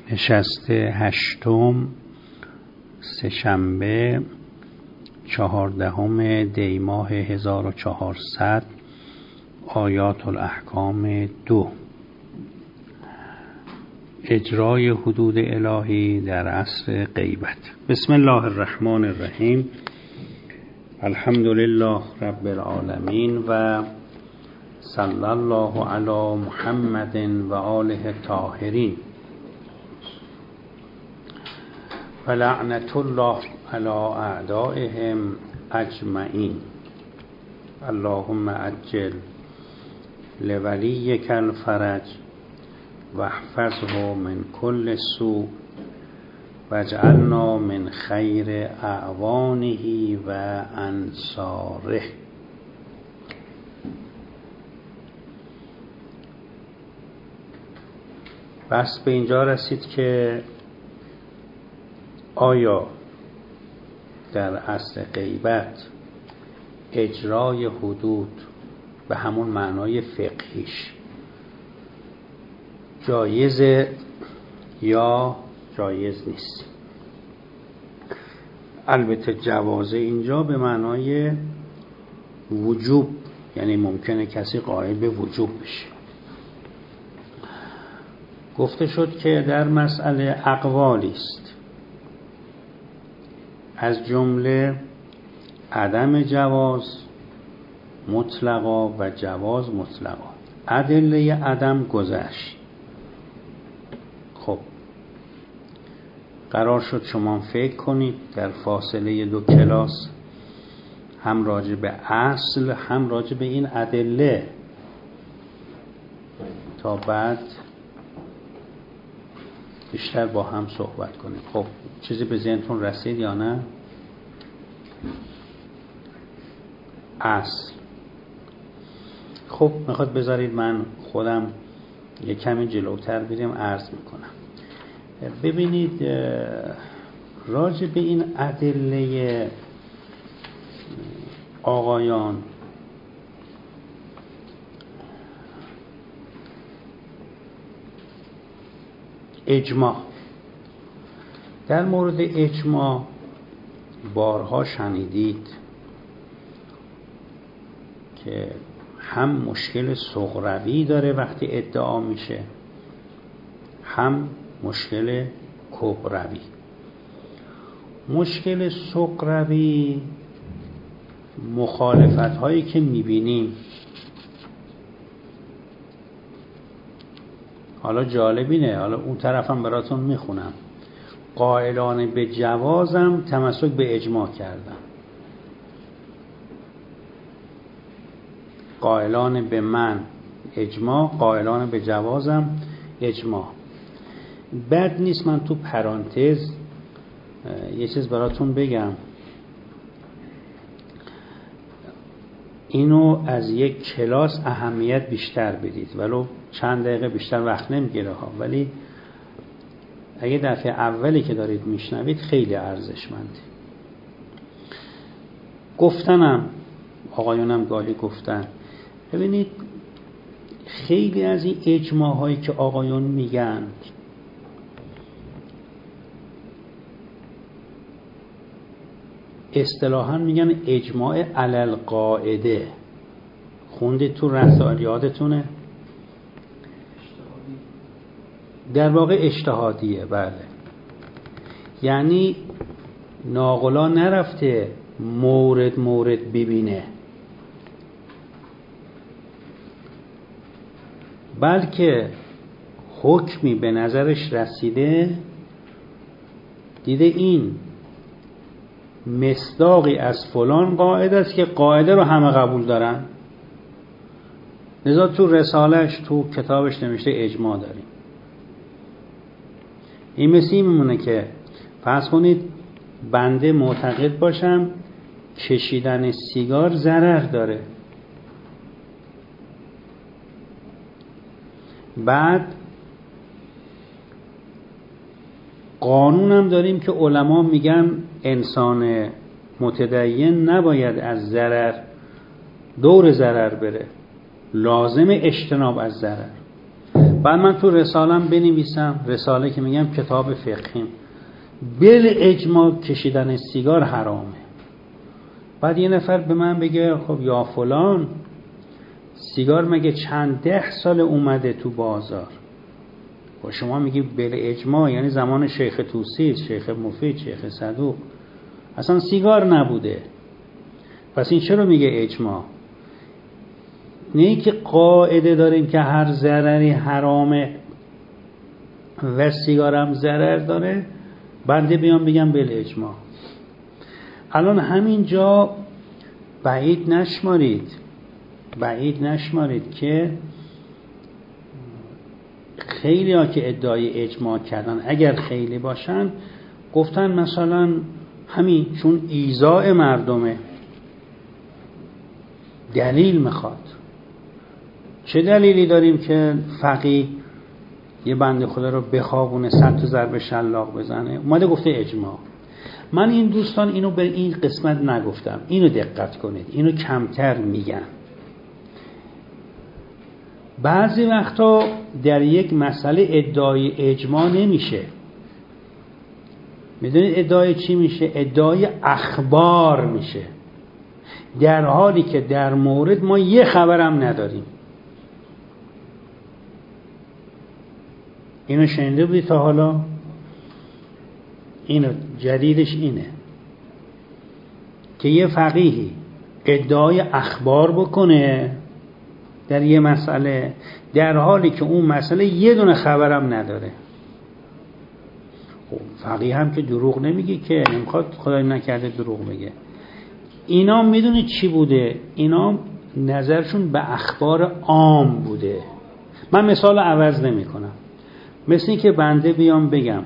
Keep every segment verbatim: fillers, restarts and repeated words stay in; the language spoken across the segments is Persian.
نشست هشتم سه‌شنبه چهاردهم دی ماه هزار و چهارصد آیات الاحکام دو. اجرای حدود الهی در عصر غیبت. بسم الله الرحمن الرحیم. الحمد لله رب العالمین و صلی الله علی محمد و آله الطاهرین و لعنت الله علی اعدائهم اجمعین. اللهم عجل لولیک الفرج واحفظه من كل سوء واجعلنا من خیر اعوانه و انصاره. بس به اینجا رسید که آیا در عصر غیبت اجرای حدود به همون معنای فقهیش جایزه یا جایز نیست؟ البته جوازه اینجا به معنای وجوب، یعنی ممکنه کسی قائل به وجوب بشه. گفته شد که در مسئله اقوالی است، از جمله عدم جواز مطلقا و جواز مطلقا. ادله عدم گذشت. خب قرار شد شما فکر کنید در فاصله دو کلاس هم راجع به اصل هم راجع به این ادله تا بعد بیشتر با هم صحبت کنیم. خب چیزی به ذهنتون رسید یا نه؟ اصل. خب میخواد بذارید من خودم یک کمی جلوتر بریم عرض میکنم. ببینید راجع به این ادله آقایان اجماع، در مورد اجماع بارها شنیدید که هم مشکل صغروی داره وقتی ادعا میشه، هم مشکل کبروی. مشکل صغروی مخالفت هایی که میبینیم، حالا جالبینه، حالا اون طرفم براتون میخونم. قائلان به جوازم تمسک به اجماع کردن، قائلان به من اجماع، قائلان به جوازم اجماع. بد نیست من تو پرانتز یه چیز براتون بگم، اینو از یک کلاس اهمیت بیشتر بدید، ولو چند دقیقه بیشتر وقت نمیگیره ها، ولی اگه دفعه اولی که دارید میشنوید خیلی ارزشمنده. گفتنم آقایونم گاهی گفتن، ببینید خیلی از این اجماع هایی که آقایون میگن اصطلاحاً میگن اجماع علل قاعده. خوندید تو رسائل، یادتونه؟ در واقع اجتهادیه. بله، یعنی ناقلا نرفته مورد مورد ببینه، بلکه حکمی به نظرش رسیده، دیده این مصداقی از فلان قاعده است که قاعده رو همه قبول دارن، لذا تو رسالش تو کتابش نوشته اجماع داریم. این مثل این میمونه که فرض کنید بنده معتقد باشم کشیدن سیگار ضرر داره، بعد قانونم داریم که علما میگن انسان متدین نباید از ضرر دور ضرر بره، لازم اجتناب از ضرر. بعد من تو رسالم بنویسم، رساله که میگم کتاب فقهیم، بل اجماع کشیدن سیگار حرامه. بعد یه نفر به من بگه خب یا فلان، سیگار مگه چند ده سال اومده تو بازار، و شما میگی بل اجماع، یعنی زمان شیخ طوسی، شیخ مفید، شیخ صدوق اصلا سیگار نبوده، پس این چرا میگه اجماع؟ نه که قاعده داریم که هر ضرری حرامه و سیگار هم ضرر داره، بنده بیام بگم بل اجماع. الان همینجا بعید نشمارید بعید نشمارید که خیلی ها که ادعای اجماع کردن، اگر خیلی باشن، گفتن مثلا همین چون ایذاء مردمه دلیل میخواد. چه دلیلی داریم که فقیه یه بنده خدا رو بخوابونه، صد تا ضرب شلاق بزنه؟ اومده گفته اجماع. من این دوستان اینو به این قسمت نگفتم، اینو دقت کنید، اینو کمتر میگن. بعضی وقتا در یک مسئله ادعای اجماع نمیشه. میدونید ادعای چی میشه؟ ادعای اخبار میشه، در حالی که در مورد ما یه خبرم نداریم. اینو شنیده بودی تا حالا؟ اینو جدیدش اینه که یه فقیهی ادعای اخبار بکنه در یه مسئله، در حالی که اون مسئله یه دونه خبرم نداره. خب فقیه هم که دروغ نمیگه، که نمیخواد خدای نکرده دروغ بگه. اینا میدونید چی بوده؟ اینا نظرشون به اخبار عام بوده. من مثال عوض نمی کنم. مثل این که بنده بیام بگم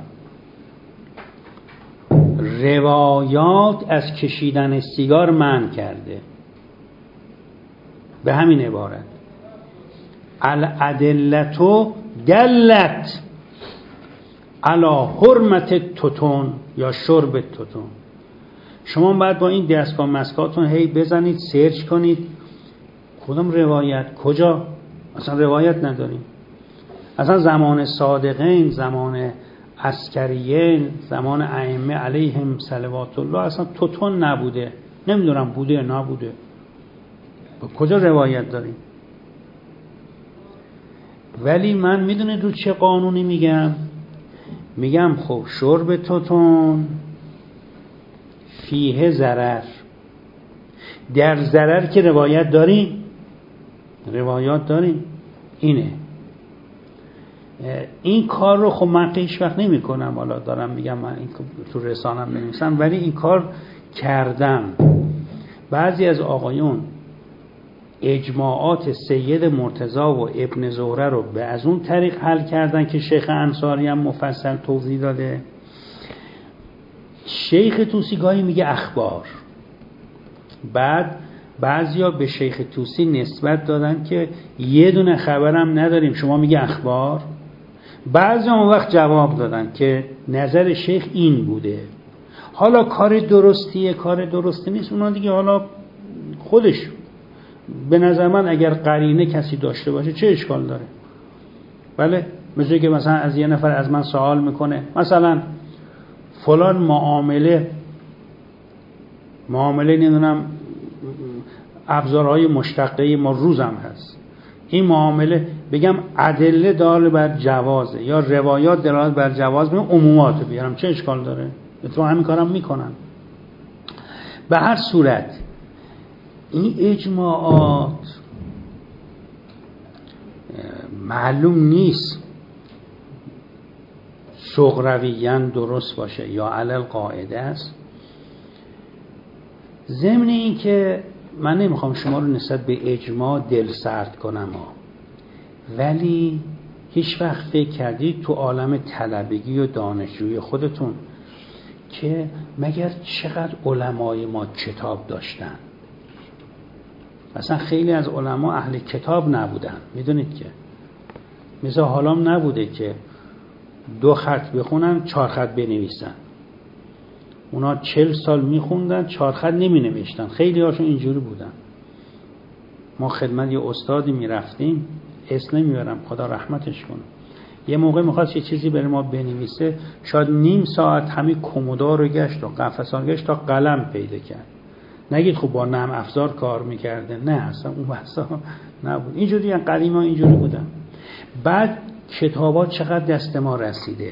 روایات از کشیدن سیگار منع کرده، به همین عبارت، الادلتو دلت علی حرمت توتون یا شرب توتون. شما باید با این دستگاه مسکاتون هی بزنید، سرچ کنید کدوم روایت کجا. اصلا روایت نداریم. اصلا زمان صادقین، زمان عسکریین، زمان ائمه علیهم صلوات الله اصلا توتون نبوده. نمیدونم بوده یا نبوده، کجا روایت داریم؟ ولی من میدونید رو چه قانونی میگم؟ میگم خب شرب توتون فیه ضرر، در ضرر که روایت داریم، روایات داریم. اینه این کار رو خب من هیچ وقت نمی کنم، حالا دارم میگم من این تو رسانم بنویسم، ولی این کار کردم. بعضی از آقایون اجماعات سید مرتضی و ابن زهره رو به از اون طریق حل کردن که شیخ انصاری هم مفصل توضیح داده. شیخ طوسی گاهی میگه اخبار. بعد بعضیا به شیخ طوسی نسبت دادن که یه دونه خبرم نداریم، شما میگه اخبار. بعضی اون وقت جواب دادن که نظر شیخ این بوده. حالا کار درستیه کار درستی نیست، اونا دیگه حالا خودش. به نظر من اگر قرینه کسی داشته باشه چه اشکال داره؟ بله، مثل که مثلا از یه نفر از من سوال میکنه مثلا فلان معامله معامله نمیدونم ابزارهای مشتقه ما روزم هست، این معامله بگم ادله دال بر جوازه یا روایات دلالت بر جواز، بگم عمومات بیارم، چه اشکال داره؟ تو همین کارم میکنن. به هر صورت این اجماعات معلوم نیست شغرویاً درست باشه یا علل قاعده است. ضمن این که من نمیخوام شما رو نسبت به اجماع دل سرد کنم ها. ولی هیچ وقت فکر کردید تو عالم طلبگی و دانشجوی خودتون که مگر چقدر علمای ما کتاب داشتن؟ اصلا خیلی از علما اهل کتاب نبودن. میدونید که مثلا حالام نبوده که دو خط بخونن چهار خط بنویسن. اونا چل سال میخوندن چهار خط نمی نوشتن. خیلی هاشون اینجوری بودن. ما خدمت یه استادی میرفتیم، اسم نمیبرم خدا رحمتش کنه، یه موقع میخواست یه چیزی برای ما بنویسه، شاید نیم ساعت همین کمودا رو گشت و قفسان گشت تا قلم پیدا کرد. نگید خب با نرم افزار کار میکرده، نه اصلا اون بحثا نبود. اینجوری قدیما اینجوری بودن. بعد کتابات چقدر دست ما رسیده،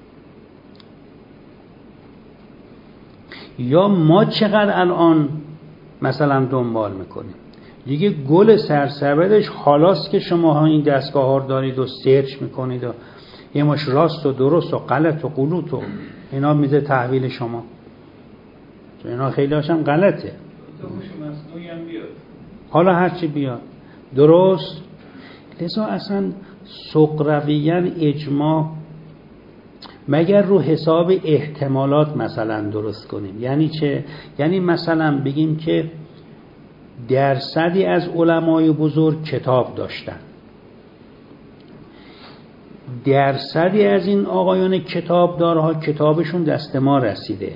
یا ما چقدر الان مثلا دنبال میکنیم دیگه. گل سرسبدش حالاست که شما ها این دستگاه ها رو دارید و سرچ میکنید و یه ماش راست و درست و غلط و غلوط و اینا میده تحویل شما، چون اینا خیلی هاشم غلطه. حالا هرچی بیاد درست. لذا اصلا سقراویان اجماع مگر رو حساب احتمالات مثلا درست کنیم. یعنی چه؟ یعنی مثلا بگیم که درصدی از علمای بزرگ کتاب داشتن، درصدی از این آقایان کتابدارها کتابشون دست ما رسیده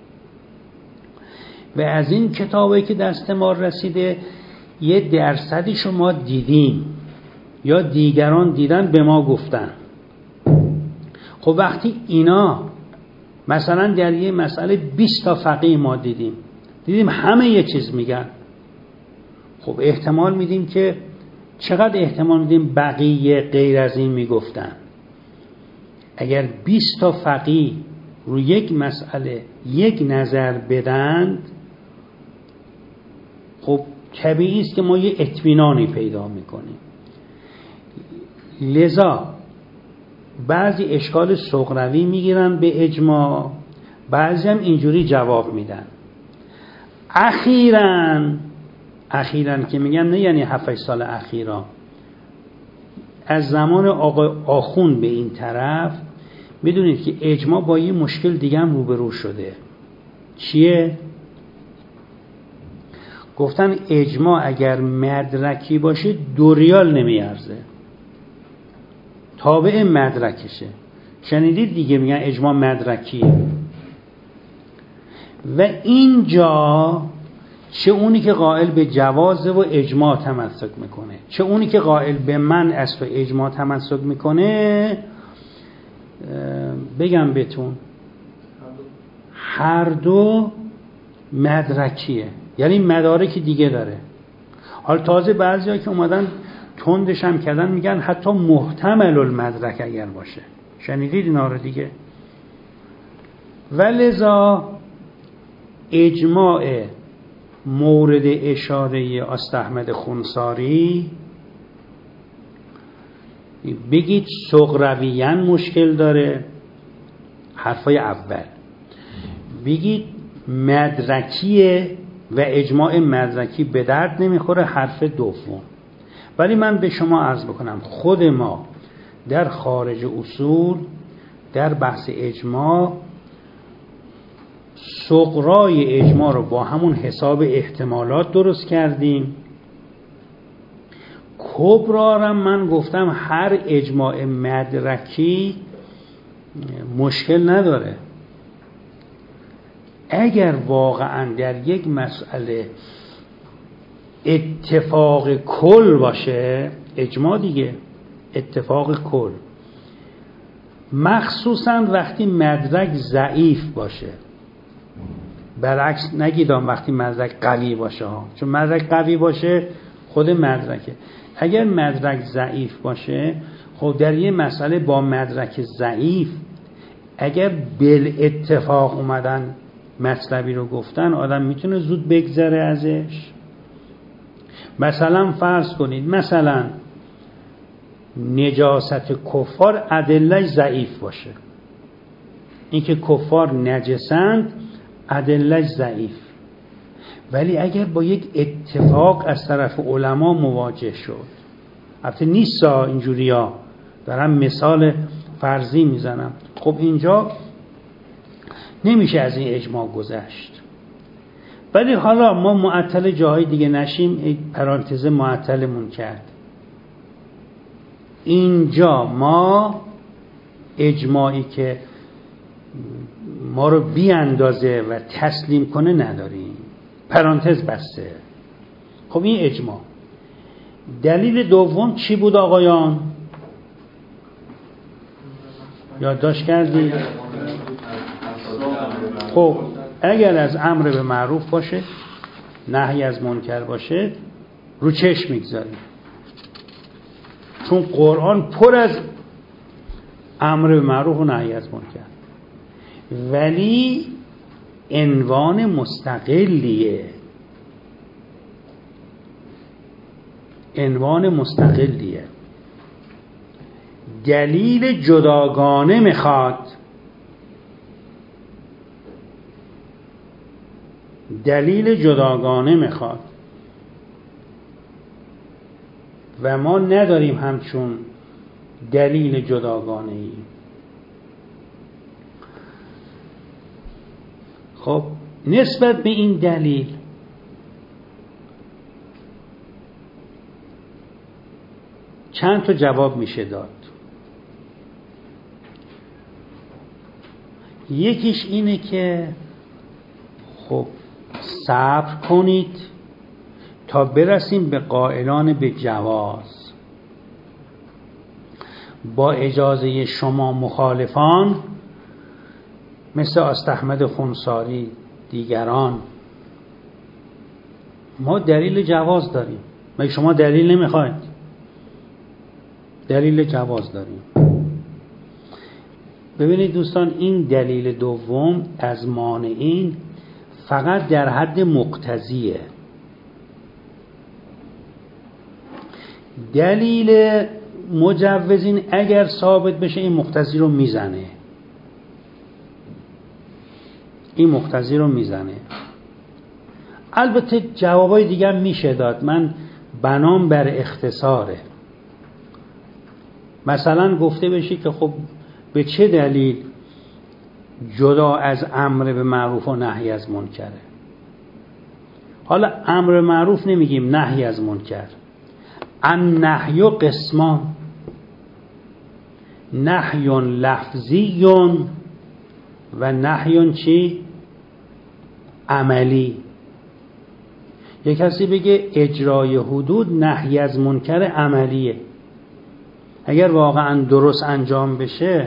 و از این کتابی که دست ما رسیده یه درصدی شما دیدیم یا دیگران دیدن به ما گفتن. خب وقتی اینا مثلا در یه مسئله بیست تا فقیه ما دیدیم دیدیم همه یه چیز میگن، خب احتمال میدیم که چقدر احتمال میدیم بقیه غیر از این میگفتن؟ اگر بیست تا فقیه رو یک مسئله یک نظر بدند، خب طبیعی است که ما یه اطمینانی پیدا میکنیم. لذا بعضی اشکال سقراوی میگیرن به اجماع، بعضی هم اینجوری جواب میدن. اخیراً اخیراً که میگم نه یعنی هفت سال اخیرا، از زمان آقای آخوند به این طرف میدونید که اجماع با یه مشکل دیگه هم روبرو شده. چیه؟ گفتن اجماع اگر مدرکی باشه دو ریال نمیارزه، تابع مدرکشه. شنیدید دیگه میگن اجماع مدرکیه. و اینجا چه اونی که قائل به جوازه و اجماع تمسک میکنه، چه اونی که قائل به منع است و اجماع تمسک میکنه، بگم بهتون هر دو مدرکیه، یعنی مدارک دیگه داره. حالا تازه بعضی ها که اومدن تندش هم کردن میگن حتی محتمل المدرک اگر باشه. شنیدید اینا رو دیگه. ولذا اجماع مورد اشاره آست احمد خونساری بگید سقراویان مشکل داره، حرفای اول. بگید مدرکیه و اجماع مدرکی به درد نمیخوره، حرف دوم. ولی من به شما عرض بکنم خود ما در خارج اصول در بحث اجماع سغرای اجماع رو با همون حساب احتمالات درست کردیم. کبرا را من گفتم هر اجماع مدرکی مشکل نداره. اگر واقعا در یک مسئله اتفاق کل باشه، اجماع دیگه اتفاق کل، مخصوصا وقتی مدرک ضعیف باشه، برعکس نگیدم وقتی مدرک قوی باشه ها. چون مدرک قوی باشه خود مدرکه. اگر مدرک ضعیف باشه، خب در یه مسئله با مدرک ضعیف اگر بل اتفاق اومدن مطلبی رو گفتن، آدم میتونه زود بگذره ازش. مثلا فرض کنید مثلا نجاست کفار ادله ضعیف باشه، اینکه کفار نجسند ادله ضعیف، ولی اگر با یک اتفاق از طرف علما مواجه شد، البته نیست اینجوری ها، دارم مثال فرضی میزنم، خب اینجا نمیشه از این اجماع گذشت. ولی حالا ما معطل جاهای دیگه نشیم، یک پرانتز معطلمون کرد. اینجا ما اجماعی که ما رو بی اندازه و تسلیم کنه نداریم، پرانتز بسته. خب این اجماع دلیل دوم چی بود آقایان؟ یادداشت کردید؟ خب اگر از امر به معروف باشه، نهی از منکر باشه، رو چشم میگذاریم، چون قرآن پر از امر به معروف و نهی از منکر، ولی عنوان مستقلیه، عنوان مستقلیه، دلیل جداگانه میخواد، دلیل جداگانه میخواد و ما نداریم همچون دلیل جداگانه ای. خب نسبت به این دلیل چند تا جواب میشه داد. یکیش اینه که خب صبر کنید تا برسیم به قائلان به جواز، با اجازه شما مخالفان مثل استحمد خونساری دیگران ما دلیل جواز داریم. مگه شما دلیل نمیخواید؟ دلیل جواز داریم. ببینید دوستان، این دلیل دوم از مانعین فقط در حد مقتضیه. دلیل مجوزین اگر ثابت بشه این مقتضی رو میزنه، این مقتضی رو میزنه. البته جوابای دیگه میشه داد، من بنام بر اختصاره. مثلا گفته بشه که خب به چه دلیل جدا از امر به معروف و نهی از منکره؟ حالا امر معروف نمیگیم، نهی از منکر. النهی قسمان، نهی لفظی و نهی چی؟ عملی. یک کسی بگه اجرای حدود نهی از منکر عملیه، اگر واقعا درست انجام بشه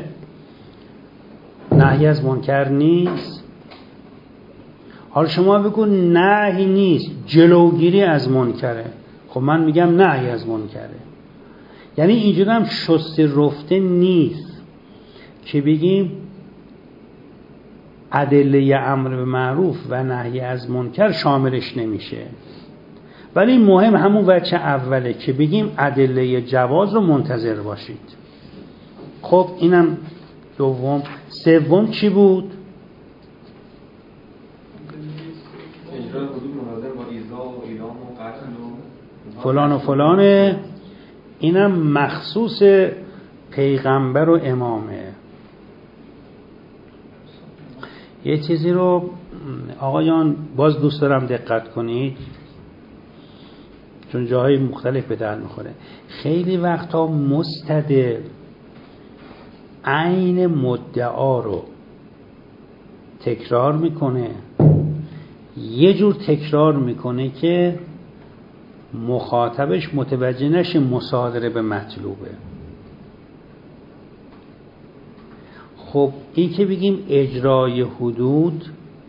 نهی از منکر نیست. حالا شما بگو نهی نیست، جلوگیری از منکره، خب من میگم نهی از منکره. یعنی اینجوری هم شسته رفته نیست که بگیم ادله امر به معروف و نهی از منکر شاملش نمیشه، ولی مهم همون وجه اوله که بگیم ادله جواز رو منتظر باشید. خب اینم دوم. سوم چی بود؟ فلان و فلانه. اینم مخصوص پیغمبر و امامه. یه چیزی رو آقایان باز دوست دارم دقت کنید، چون جاهای مختلف به درد میخوره. خیلی وقتا مستدل عین مدعا رو تکرار میکنه، یه جور تکرار میکنه که مخاطبش متوجه نشه مصادره به مطلوبه. خب این که بگیم اجرای حدود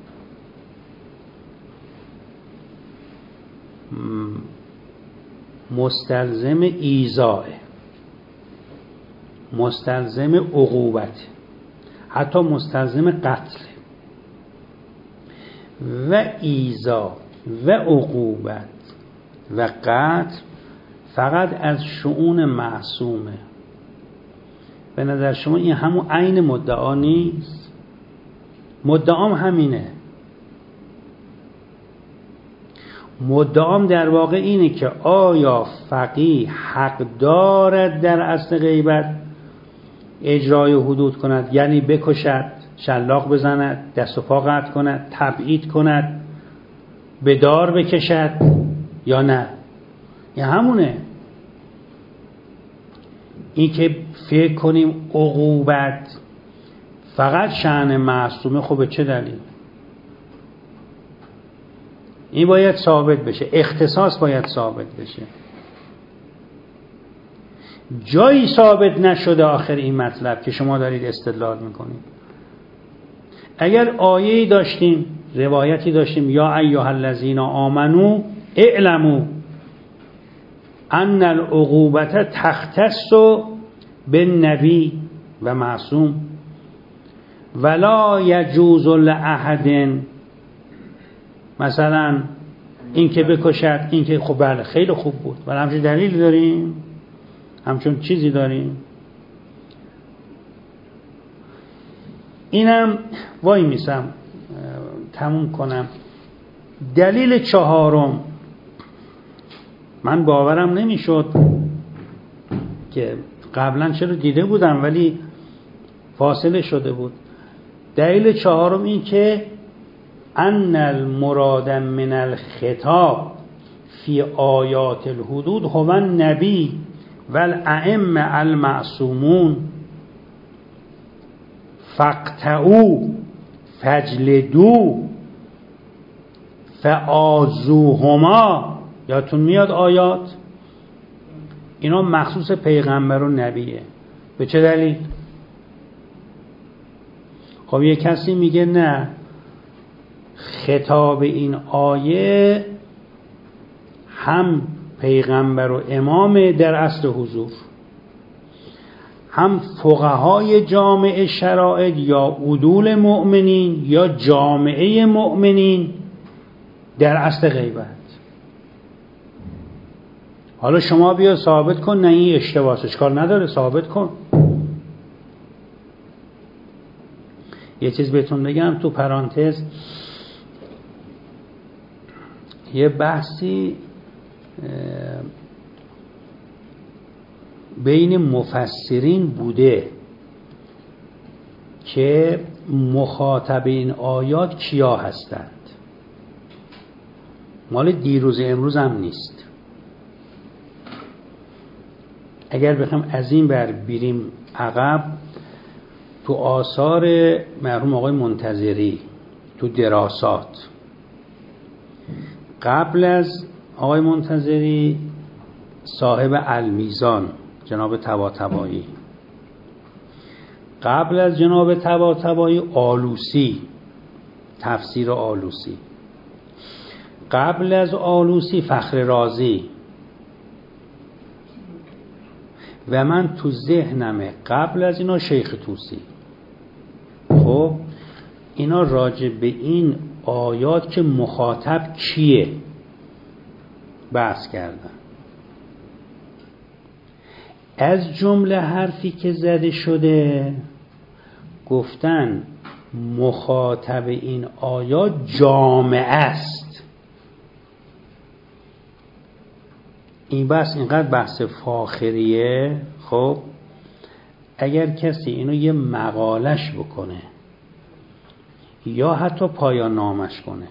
مستلزم ایذاء، مستلزم عقوبت، حتی مستلزم قتل. و ایذاء و عقوبت و قتل فقط از شؤون معصومه. به نظر شما این همون عین مدعا نیست؟ مدعام همینه. مدعام در واقع اینه که آیا فقیه حق دارد در اصل غیبت اجرای حدود کند، یعنی بکشد، شلاق بزند، دست و پا قطع کند، تبعید کند، به دار بکشد یا نه؟ این همونه. این که فکر کنیم عقوبت فقط شأن معصومه، خب به چه دلیل؟ این باید ثابت بشه، اختصاص باید ثابت بشه. جایی ثابت نشده آخر این مطلب که شما دارید استدلال میکنید. اگر آیه‌ای داشتیم، روایتی داشتیم، یا ایها الذین آمنو اعلموا ان العقوبة تختص بالنبی و معصوم ولا یجوز لاحد، مثلا این که بکشد، این که خب بله خیلی خوب بود، ولی همچون دلیل داریم، همچون چیزی داریم. اینم وای میسم تموم کنم. دلیل چهارم، من باورم نمیشد که قبلا چرا دیده بودم ولی فاصله شده بود. دلیل چهارم این که ان المراد من الخطاب فی آیات الحدود هو النبی و الائمه المعصومون فاقطعوا فاجلدوا فآذوهما. یادتون میاد آیات اینا مخصوص پیغمبر و نبیه. به چه دلیل؟ خب یه کسی میگه نه، خطاب این آیه هم پیغمبر و امام در اصل حضور، هم فقهای جامعه شرائع یا عدول مؤمنین یا جامعه مؤمنین در اصل غیبت. حالا شما بیا ثابت کن نه این اشتباهه، اشکال نداره ثابت کن. یه چیز بهتون بگم تو پرانتز، یه بحثی بین مفسرین بوده که مخاطب این آیات کیا هستند. مال دیروز امروز هم نیست. اگر بخوام از این بر بیریم عقب، تو آثار مرحوم آقای منتظری تو دراسات، قبل از آقای منتظری صاحب المیزان جناب طباطبایی، قبل از جناب طباطبایی آلوسی، تفسیر آلوسی، قبل از آلوسی فخر رازی، و من تو ذهنمه قبل از اینا شیخ طوسی. خب اینا راجع به این آیات که مخاطب کیه بحث کردن. از جمله حرفی که زده شده گفتن مخاطب این آیات جامعه است. این بحث اینقدر بحث فاخریه. خب اگر کسی اینو یه مقالش بکنه یا حتی پایان نامش کنه،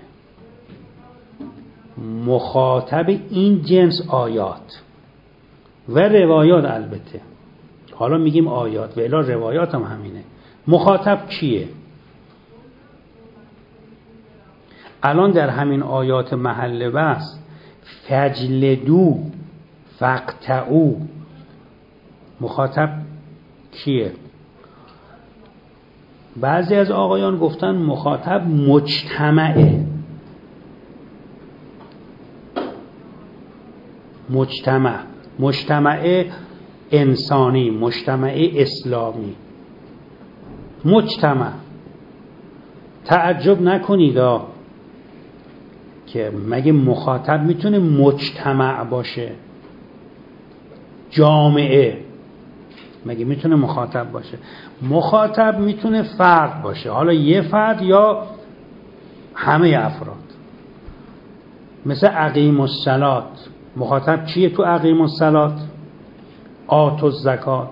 مخاطب این جنس آیات و روایات، البته حالا میگیم آیات و الا روایات هم همینه، مخاطب کیه؟ الان در همین آیات محل بحث فجلدو فقطعو، مخاطب کیه؟ بعضی از آقایان گفتن مخاطب مجتمعه. مجتمع، مجتمع انسانی، مجتمع اسلامی، مجتمع. تعجب نکنید که مگه مخاطب میتونه مجتمع باشه؟ جامعه مگه میتونه مخاطب باشه؟ مخاطب میتونه فرد باشه، حالا یه فرد یا همه افراد. مثل اقیم الصلات، مخاطب چیه تو اقیم الصلات؟ آتوا الزکات،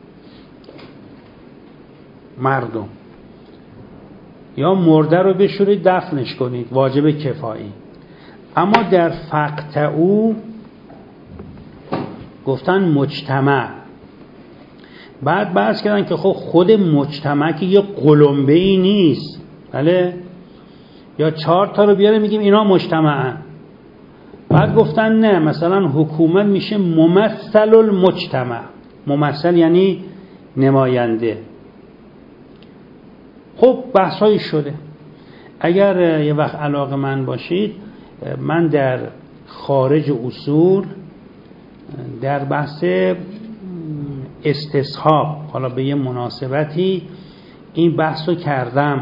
مردم. یا مرده رو بشورید دفنش کنید، واجب کفایی. اما در فقطعو گفتن مجتمع. بعد بحث کردن که خب خود مجتمع که یه قلمبه ای نیست، بله؟ یا چهار تا رو بیاره میگیم اینا مجتمعن. بعد گفتن نه، مثلا حکومت میشه ممثل المجتمع. ممثل یعنی نماینده. خب بحثایی شده. اگر یه وقت علاقه من باشید، من در خارج اصول در بحث استصحاب حالا به یه مناسبتی این بحثو کردم.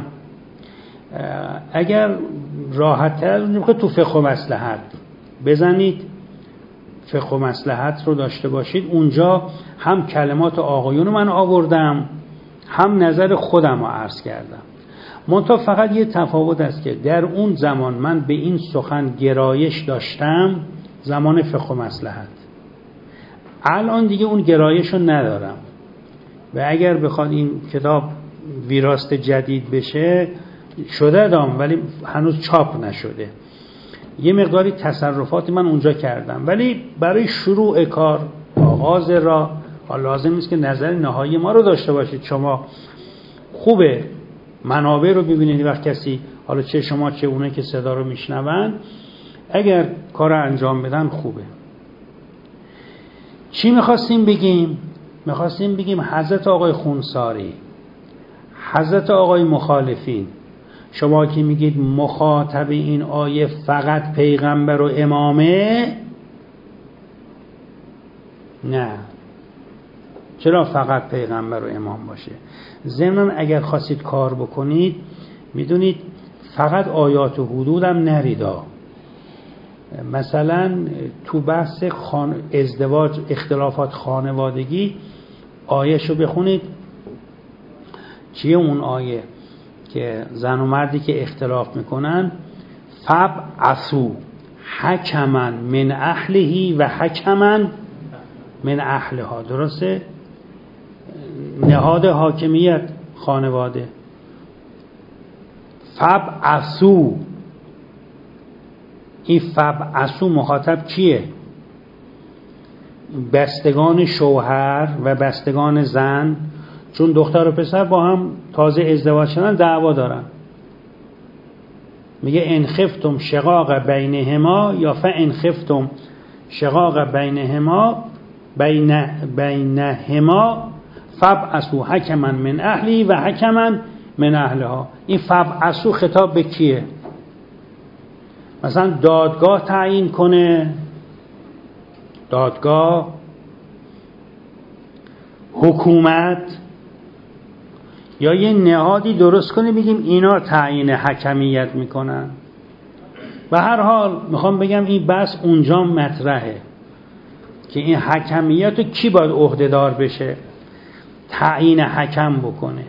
اگر راحت تر از اونجا که تو فقه و مصلحت بزنید، فقه و مصلحت رو داشته باشید، اونجا هم کلمات آقایون من آوردم هم نظر خودم رو عرض کردم. منتها فقط یه تفاوت است که در اون زمان من به این سخن گرایش داشتم، زمان فقه و مصلحت. الان دیگه اون گرایش رو ندارم و اگر بخواد این کتاب ویراست جدید بشه، شده دام ولی هنوز چاپ نشده، یه مقداری تصرفات من اونجا کردم، ولی برای شروع کار، آغاز را لازم نیست که نظر نهایی ما رو داشته باشید. شما خوبه منابع رو ببینید، وقت کسی حالا چه شما چه اونه که صدا رو میشنون اگر کار رو انجام بدن خوبه. چی میخواستیم بگیم؟ میخواستیم بگیم حضرت آقای خونساری، حضرت آقای مخالفین، شما که میگید مخاطب این آیه فقط پیغمبر و امامه، نه، چرا فقط پیغمبر و امام باشه؟ ضمن اگر خواستید کار بکنید میدونید فقط آیات و حدود هم نریدا. مثلا تو بحث خان... ازدواج، اختلافات خانوادگی آیهشو بخونید. چیه اون آیه که زن و مردی که اختلاف میکنن فبعثوا حکما من اهله و حکما من اهلها، درسته؟ نهاد حاکمیت خانواده. فبعثوا، این فبعثوا مخاطب کیه؟ بستگان شوهر و بستگان زن، چون دختر و پسر با هم تازه ازدواج شدن دعوا دارن. میگه ان خفتم شقاق بینهما یا فان خفتم شقاق بینهما بین بینهما فبعثوا حکما من اهلی و حکما من اهلها. این فبعثوا خطاب به کیه؟ مثلا دادگاه تعیین کنه، دادگاه، حکومت، یا یه نهادی درست کنه بگیم اینا تعیین حکمیت میکنن. به هر حال میخوام بگم این بحث اونجا مطرحه که این حکمیت رو کی باید عهدهدار بشه، تعیین حکم بکنه.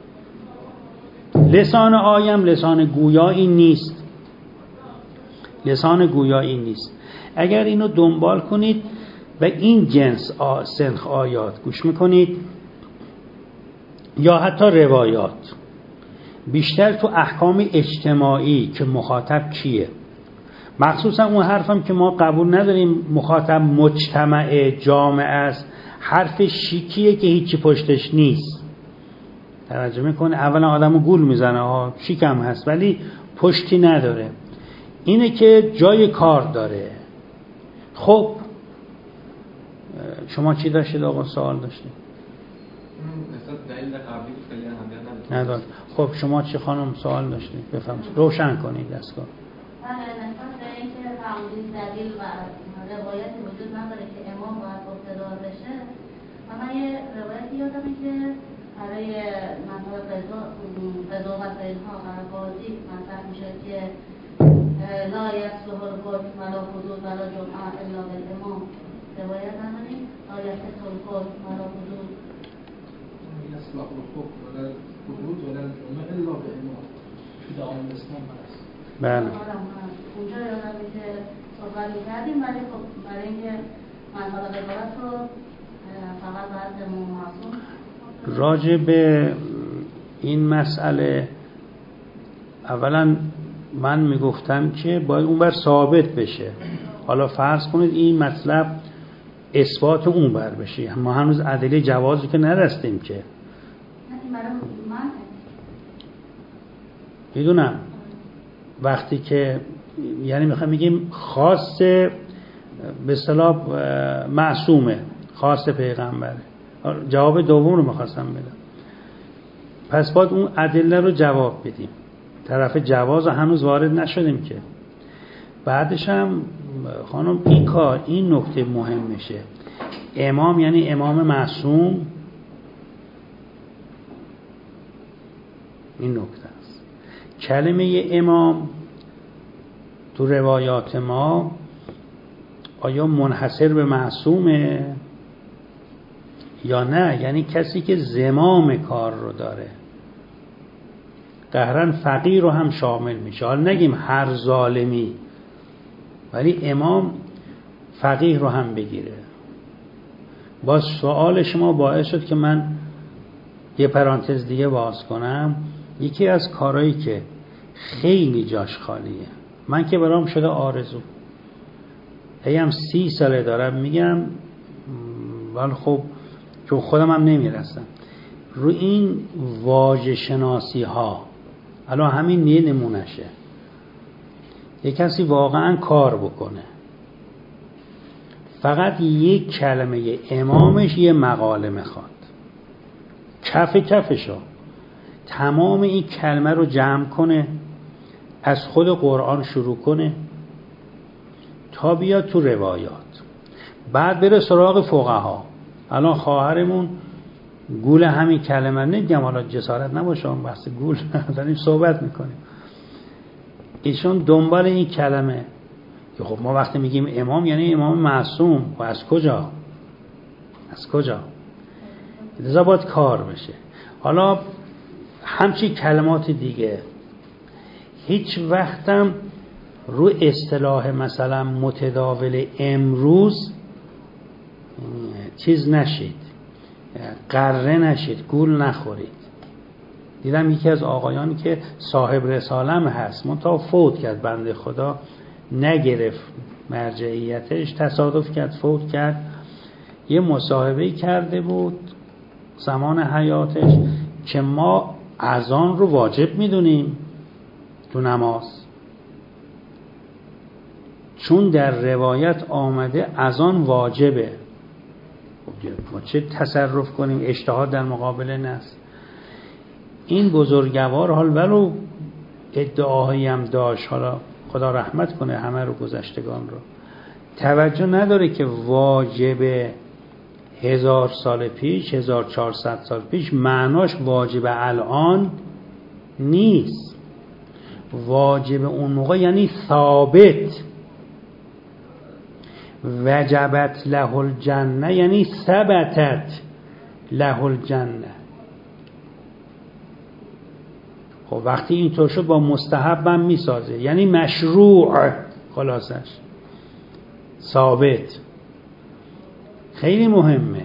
لسان آیم لسان گویایی نیست، لسان گویایی نیست. اگر اینو دنبال کنید و این جنس سنخ آیات گوش میکنید یا حتی روایات، بیشتر تو احکام اجتماعی که مخاطب کیه، مخصوصا اون حرفم که ما قبول نداریم مخاطب مجتمع جامعه است، حرف شیکیه که هیچی پشتش نیست. توجه میکنه اولا آدمو گول میزنه ها، شیکم هست ولی پشتی نداره. اینه که جای کار داره. خب شما چی داشتید آقا؟ سوال داشتید؟ نداشت. خب شما چی خانم سوال داشتید؟ بفرمایید روشن کنید دستگاه. بله، نسبت به اینکه تعاملی دلیل و روایتی وجود نداره که امام باید عهده‌دار بشه، و من یه روایتی یادمه که برای مطلب قضاوت و اینها برای قاضی مطرح میشه که لا یصلح الحکم ولا حدود ولا جمعه الا بالامام. روایت نداریم لا یصلح الحکم ولا حدود يصلح الحكم ولا الحدود ولا الجمعه الا بالامام. في دعوام الاسلام هست. بله. اونجا یادمه که صحبت کردیم، ولی خب برای اینکه منطقه قضاوت رو فقط باید امام معصوم. راجع به این مسئله اولا من میگفتم که باید اون بر ثابت بشه. حالا فرض کنید این مطلب اثبات اون بر بشه، ما هنوز ادله جوازی که نرسیدیم که. میدونم وقتی که یعنی میخوام بگیم خاص به اصطلاح معصومه، خاص پیغمبره، جواب دوم رو میخواستم بدم. پس باید اون ادله رو جواب بدیم. طرف جواز هنوز وارد نشدیم که. بعدش هم خانم این کار این نکته مهم میشه. امام یعنی امام معصوم، این نکته است. کلمه امام تو روایات ما آیا منحصر به معصومه یا نه؟ یعنی کسی که زمام کار رو داره. قهرن فقیه رو هم شامل میشه. حالا نگیم هر ظالمی، ولی امام فقیه رو هم بگیره. باز سوال شما باعث شد که من یه پرانتز دیگه باز کنم. یکی از کارهایی که خیلی جاش خالیه، من که برام شده آرزو، هیم سی ساله دارم میگم، ولی خب چون خودم هم نمیرسم رو این واژه شناسی ها. الان همین یه نمونشه. یه کسی واقعا کار بکنه، فقط یک کلمه امامش یه مقاله میخواد، کف کفشو تمام این کلمه رو جمع کنه، از خود قرآن شروع کنه تا بیاد تو روایات، بعد بره سراغ فقها. الان خواهرمون گول همین کلمه، نمیگم حالا جسارت نباشه اون بحث گول داریم صحبت میکنیم، ایشون دنبال این کلمه که خب ما وقتی میگیم امام یعنی امام معصوم، و از کجا؟ از کجا؟ لذا باید کار بشه. حالا همچی کلمات دیگه هیچ وقتم رو اصطلاح مثلا متداول امروز چیز نشید، قره نشید، گول نخورید. دیدم یکی از آقایانی که صاحب رسالم هست منتها فوت کرد، بنده خدا نگرفت مرجعیتش، تصادف کرد فوت کرد. یه مصاحبه کرده بود زمان حیاتش که ما اذان رو واجب میدونیم تو نماز، چون در روایت آمده اذان واجبه. ما چه تصرف کنیم؟ اجتهاد در مقابل نص. این بزرگوار حال ولو ادعاهایی هم داشت، حالا خدا رحمت کنه همه رو گذشتگان رو، توجه نداره که واجب هزار سال پیش، هزار و چهارصد سال پیش معناش واجب الان نیست. واجب اون موقع یعنی ثابت. وجبت له الجنه یعنی ثبتت له الجنه. خب وقتی اینطور شد با مستحبم میسازه، یعنی مشروع، خلاصش ثابت. خیلی مهمه.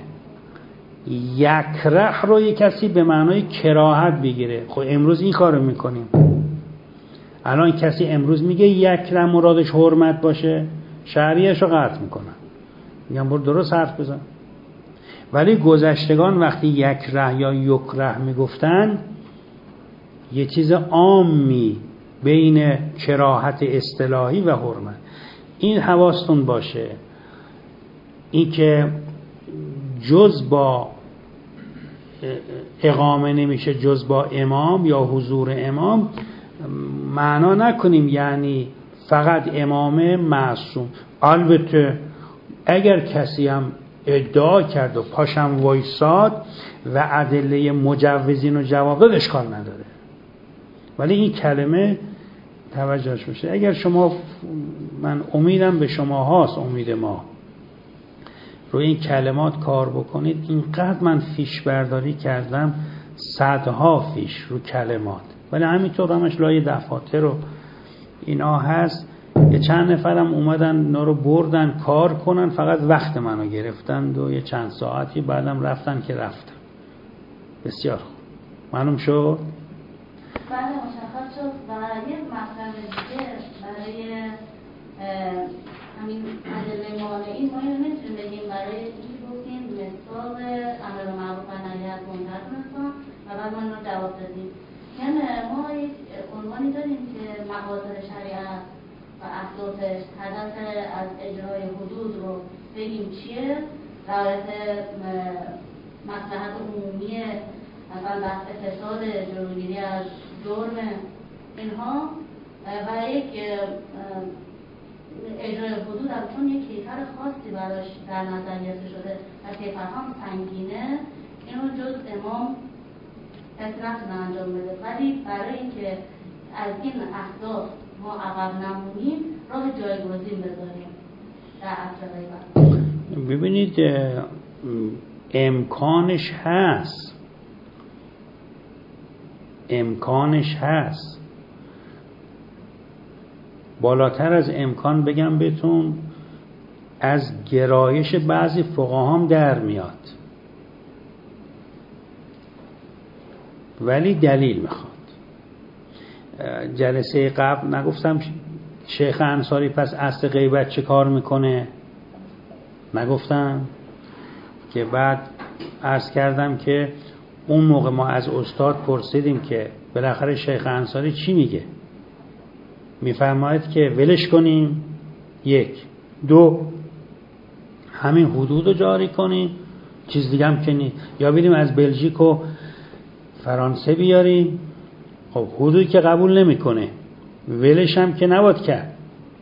یکره رو یک کسی به معنای کراهت بگیره. خب امروز این کارو میکنیم. الان کسی امروز میگه یکره مرادش حرمت باشه، شهریه‌اش رو قطع میکنن، میگن برو درست حرف بزن. ولی گذشتگان وقتی یکره یا یکره میگفتن یه چیز عامی بین کراهت اصطلاحی و حرمت. این حواستون باشه، این که جز با اقامه نمیشه جز با امام یا حضور امام، معنا نکنیم یعنی فقط امام معصوم. البته اگر کسی هم ادعا کرد و پاشم وایساد و ادله مجوزین و جواب داد اشکال نداره، ولی این کلمه توجهش بشه. اگر شما، من امیدم به شما هاست، امید ما روی این کلمات کار بکنید. اینقدر من فیش برداری کردم، صدها فیش رو کلمات، ولی همینطور همش لای دفاتر و اینا هست. یه چند نفرم اومدن اینا رو بردن کار کنن، فقط وقت منو گرفتن و یه چند ساعتی بعدم رفتن که رفتن. بسیار خوب، معلوم شد؟ بله مشخص شد. و یه مطلب دیگه برای همین ادله مانعی ما اینو نمیتونیم بگیم برای اینکه گفتیم مثال امر به معروف و نهی از منکر مثلا و بعد ما اینو جواب دادیم. یعنی ما یک عنوانی داریم که مقاصد شریعت و اهدافش، هدف از اجرای حدود رو بگیم چیه، رعایت مصلحت عمومی، مثلا بحث فساد، جلوگیری از جرم، اینها و یک اجرای حدود هم چون یک کیفر خاصی براش در نظر گرفته شده و کیفرها هم سنگینه، اینو جز امام کسی نتونه انجام بده. ولی برای اینکه از این اهداف ما عقب نمونیم راه جایگزین بذاریم در عصر غیبت. ببینید امکانش هست، امکانش هست. بالاتر از امکان بگم بهتون، از گرایش بعضی فقهام در میاد، ولی دلیل میخواد. جلسه قبل نگفتم شیخ انصاری پس اصل غیبت چه کار میکنه؟ نگفتم که بعد عرض کردم که اون موقع ما از استاد پرسیدیم که بالاخره شیخ انصاری چی میگه؟ میفرماید که ولش کنیم، یک. دو، همین حدود رو جاری کنیم، چیز دیگه هم که نیست. یا بریم از بلژیک و فرانسه بیاریم، خب حدودی که قبول نمیکنه ولش هم که نباید کرد.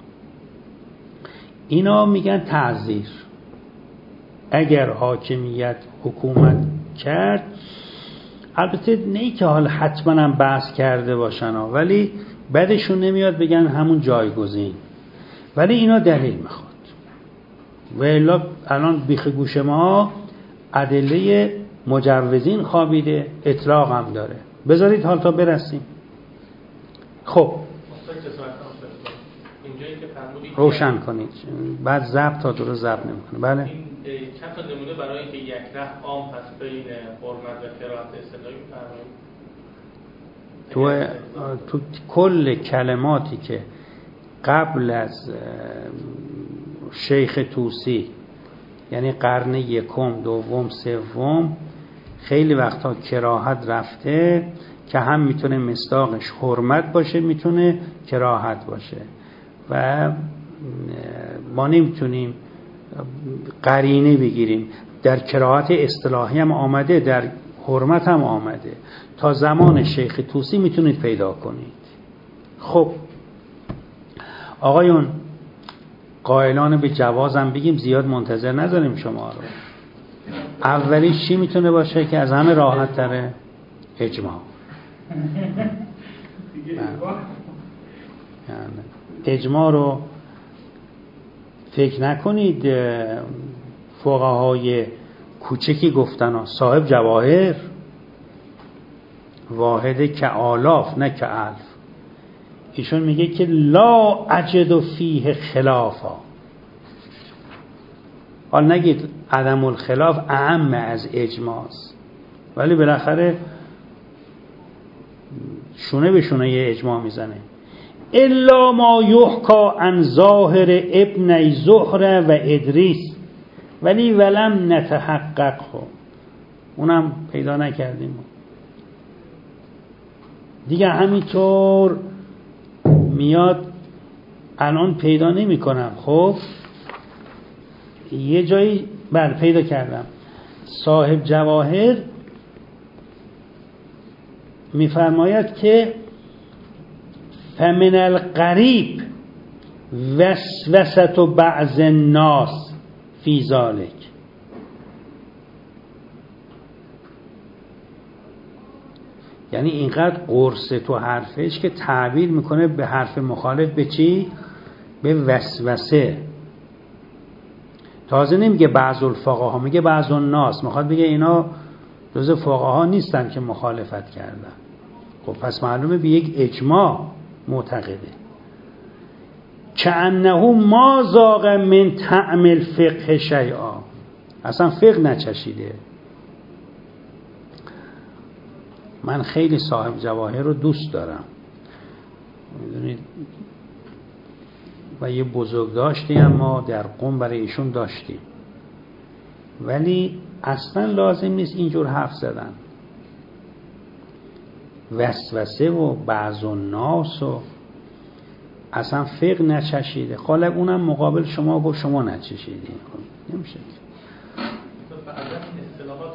اینا میگن تعزیر. اگر حاکمیت حکومت کرد، البته نه که حال حتما هم بحث کرده باشن ها، ولی بعدشون نمیاد بگن همون جایگزین، ولی اینا دلیل میخواد. و الا الان بیخ گوش ما ادله مجوزین خوابیده، اطلاق هم داره. بذارید حال تا برسیم. خب روشن کنید، بعد ضبط تا درست ضبط نمیکنه. بله این چند تا نمونه برای اینکه یک ره عام هست بین حرمت و قرائت اصطلاحی بفرمایید. تو تو کل کلماتی که قبل از شیخ طوسی، یعنی قرن یکم، دوم، سوم، خیلی وقتا کراهت رفته که هم میتونه مصداقش حرمت باشه، میتونه کراهت باشه و ما نمیتونیم قرینه بگیریم. در کراهت اصطلاحی هم آمده، در حرمت هم آمده. تا زمان شیخ طوسی میتونید پیدا کنید. خب آقایون، قائلان به جوازم بگیم، زیاد منتظر نذاریم شما رو. اولیش چی میتونه باشه که از همه راحت تره؟ اجماع. اجماع رو فکر نکنید فقهای کوچکی گفتن ها. صاحب جواهر واحد که آلاف نه که الف، ایشون میگه که لا اجد فیه خلافا. حال نگید عدم الخلاف اعم از اجماع است، ولی بالاخره شونه به شونه یه اجماع میزنه. الا ما یحکا عن ظاهر ابن زهره و ادریس ولی ولم نتحقق، خب اونم پیدا نکردیم دیگه. همینطور میاد، الان پیدا نمی کنم. خب یه جایی بله پیدا کردم. صاحب جواهر میفرماید که فمن القریب وسوسة بعض الناس فی ذلک. یعنی اینقدر قرصه تو حرفش که تعبیر میکنه به حرف مخالف به چی؟ به وسوسه. تازه نمیگه بعض الفقها، میگه بعض الناس. میخواد بگه اینا جز فقها نیستن که مخالفت کردن. خب پس معلومه به یک اجماع معتقده. کأنه ما ذاق من طعم الفقه شیئا، اصلا فقه نچشیده. من خیلی صاحب جواهر رو دوست دارم، میدونید، و یه بزرگ داشتی هم ما در قم برای ایشون داشتیم، ولی اصلا لازم نیست اینجور حرف زدن. وسوسه و بعض الناس و اصلا فقه نچشیده. خاله اونم مقابل شما گفت شما نچشیدین، نمیشه. بعضی اصطلاحات رو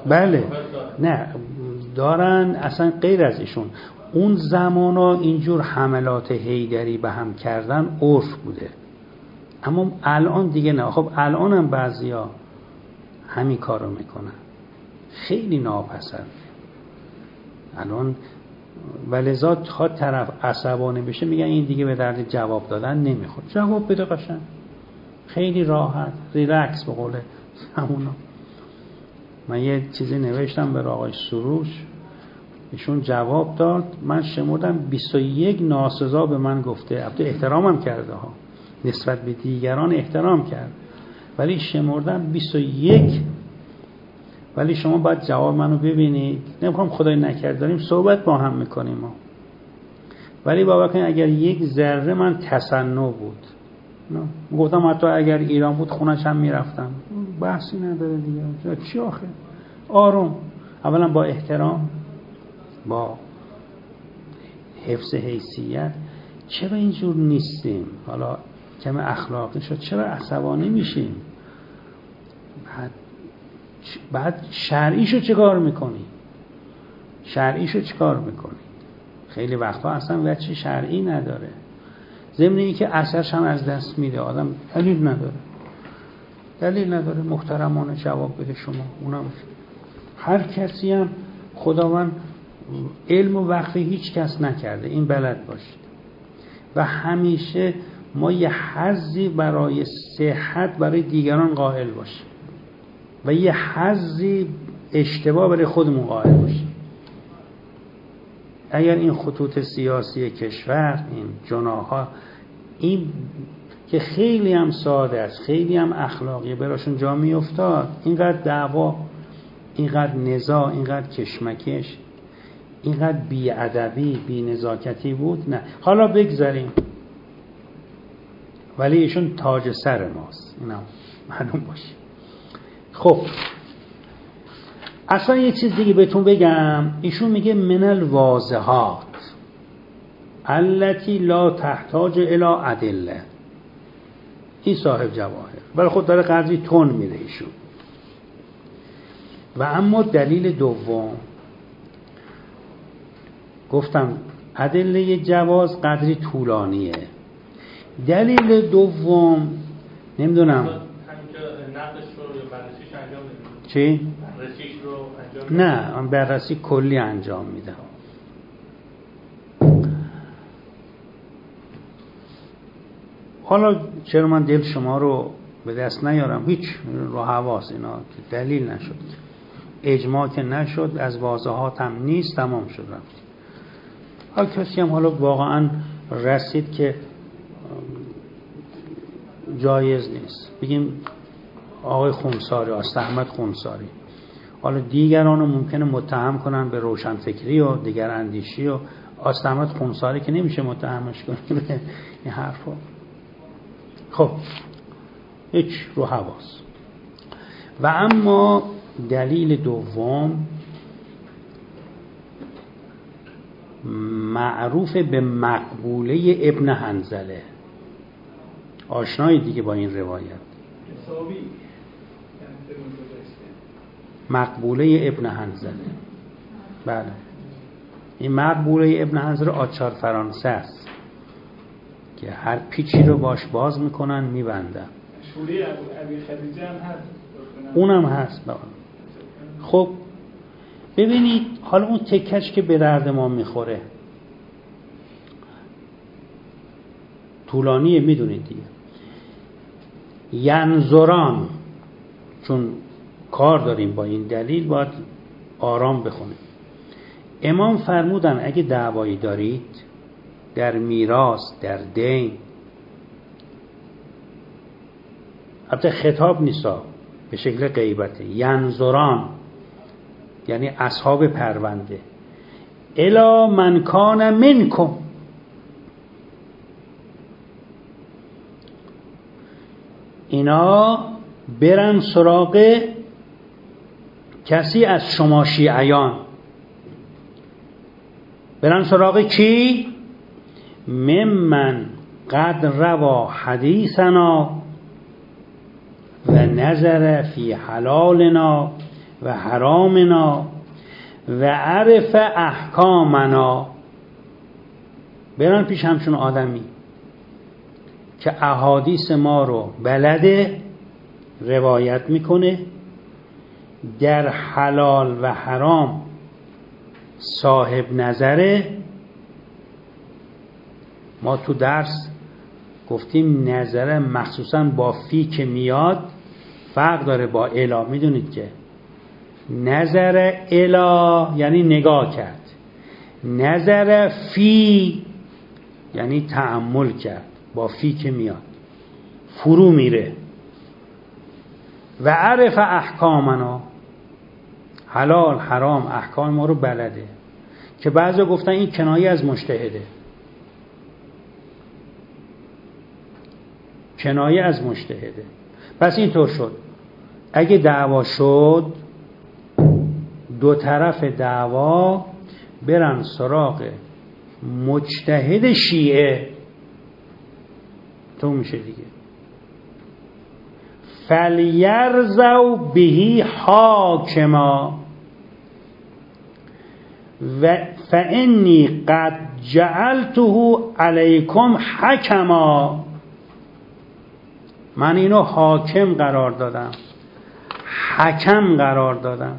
بله نه دارن، اصلا غیر از ایشون اون زمانا اینجور حملات حیدری به هم کردن عرف بوده، اما الان دیگه نه. خب الان هم بعضیا همین کارو میکنن، خیلی ناپسند الان. ولذا تا طرف عصبانی بشه میگن این دیگه به درد جواب دادن نمیخواد. جواب بده قشنگ، خیلی راحت، ریلکس به قول همونا. من یه چیزی نوشتم به آقای سروش، ایشون جواب داد، من شمردم بیست و یک ناسزا به من گفته، البته احترامم کرده ها، نسبت به دیگران احترام کرد، ولی شمردم بیست و یک. ولی شما باید جواب منو ببینید، نمیخوام خدای نکرد داریم صحبت با هم میکنیم ما. ولی باور کنید اگر یک ذره من تصنع بود، گفتم حتی اگر ایران بود خونش هم میرفتم، بحثی نداره دیگه. چی آخه؟ آروم، اولا با احترام، با حفظ حیثیت. چرا اینجور نیستیم؟ حالا کم اخلاقی شد، چرا عصبانی میشیم؟ بعد بعد شرعیشو چه کار میکنی؟ شرعیشو چه کار میکنی؟ خیلی وقتا اصلا وجه شرعی نداره، ضمن این که اثرش هم از دست میده، آدم دلیل نداره دلیل نداره محترمانه جواب بده شما. اونم هر کسی هم خداوند علم و وقف هیچ کس نکرده، این بلد باشید. و همیشه ما یه حظی برای صحت برای دیگران قائل باشیم و یه حظی اشتباه برای خودمون قائل باشیم. اگر این خطوط سیاسی کشور، این جناح‌ها، این که خیلی هم ساده است، خیلی هم اخلاقیه، براشون جا می افتاد، اینقدر دعوا، اینقدر نزاع، اینقدر کشمکش، اینقدر بی‌ادبی، بی‌نزاکتی بود، نه. حالا بگذاریم، ولی ایشون تاج سر ماست، اینا معلوم باشه. خب اصلا یه چیز دیگه بهتون بگم، ایشون میگه من الواضحات التي لا تحتاج الى ادله. این صاحب جواهر، ولی خود داره قدری تون میره ایشون. و اما دلیل دوم، گفتم ادله جواز قدری طولانیه. دلیل دوم نمیدونم نقدش رو یا بررسیش انجام میدید؟ چی؟ بررسیش رو انجام نه، من بررسی کلی انجام میدم. حالا چرا من دل شما رو به دست نیارم؟ هیچ، رو حواس اینا که دلیل نشد، اجماع که نشد، از واضحات هم نیست، تمام شد رفت. حالا کسی هم حالا واقعا رسید که جایز نیست، بگیم آقای خونساری، آست احمد خونساری، حالا دیگران رو ممکنه متهم کنن به روشنفکری و دیگر اندیشی، و آست احمد خونساری که نمیشه متهمش کنن به این حرفا. خب هیچ، رو حواس. و اما دلیل دوم معروف به مقبوله ابن حنظله. آشنایی دیگه با این روایت، مقبوله ابن حنظله. بله، این مقبوله ابن حنظله آچار فرانسه است که هر پیچی رو باش باز میکنن میبندن. شوری ابی خدیجه هم هست، اونم هست. بله. خب ببینید، حالا اون تکش که به درد ما میخوره طولانیه، میدونید دیگه. ینظران، چون کار داریم با این دلیل باید آرام بخونیم. امام فرمودن اگه دعوایی دارید در میراث، در دین، البته خطاب نیستا، به شکل غیبته، ینظران یعنی اصحاب پرونده، الا من کان منکم، اینا برن سراغ کسی از شما شیعیان. برن سراغ کی؟ ممن قد روا حدیثنا و نظر فی حلالنا و حرامنا و عرف احکامنا. برن پیش همچون آدمی که احادیث ما رو بلده، روایت میکنه، در حلال و حرام صاحب نظره. ما تو درس گفتیم نظره مخصوصا با فی که میاد فرق داره با الا. میدونید که نظر الا یعنی نگاه کرد، نظر فی یعنی تأمل کرد. با فی که میاد فرو میره. و عرف احکامنا، حلال حرام احکام ما رو بلده، که بعضی گفتن این کنایه از مجتهده، کنایه از مجتهده. پس اینطور شد اگه دعوا شد دو طرف دعوا برن سراغ مجتهد شیعه، تو میشه دیگه. فلیرزو بهی حاکما و فانی قد جعلته علیکم حکما. من اینو حاکم قرار دادم، حکم قرار دادم.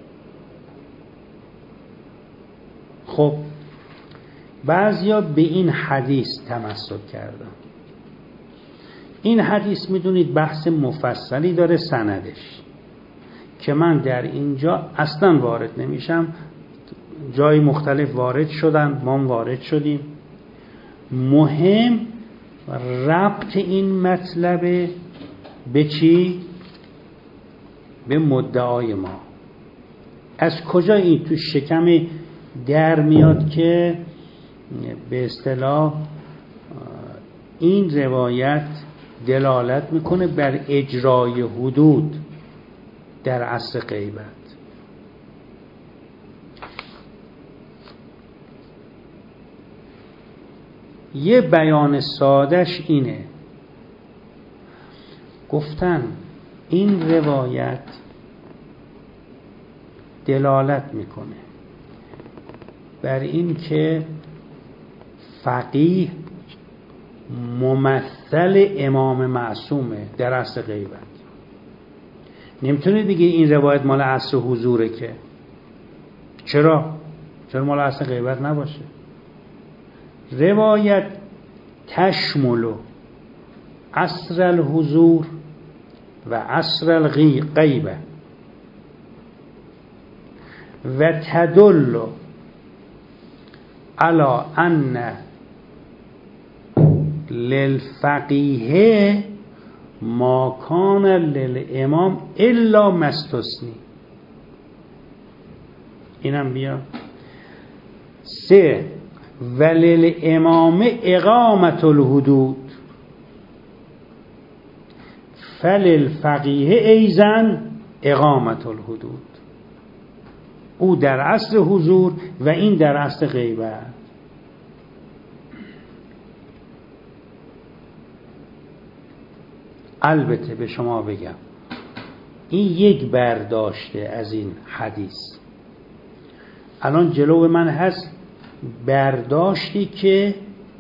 خب بعضیا به این حدیث تمسک کردن. این حدیث میدونید بحث مفصلی داره سندش که من در اینجا اصلا وارد نمیشم. جای مختلف وارد شدن، ما وارد شدیم. مهم ربط این مطلب به چی؟ به مدعای ما. از کجا این تو شکم در میاد که به اصطلاح این روایت دلالت میکنه بر اجرای حدود در عصر غیبت. یه بیان سادش اینه، گفتن این روایت دلالت میکنه بر این که فقیه ممثل امام معصومه در عصر غیبت. نمیتونه دیگه این روایت مال عصر حضوره که. چرا؟ چرا مال عصر غیبت نباشه؟ روایت تشمل عصر الحضور و عصر الغیبه و تدل علی ان للفقیه ما کان للامام الا مستثنی. اینم بیا. سه وللامام اقامت الحدود فللفقیه ایضا اقامت الحدود. او در عصر حضور و این در عصر غیبت. البته به شما بگم این یک برداشته از این حدیث. الان جلو من هست برداشتی که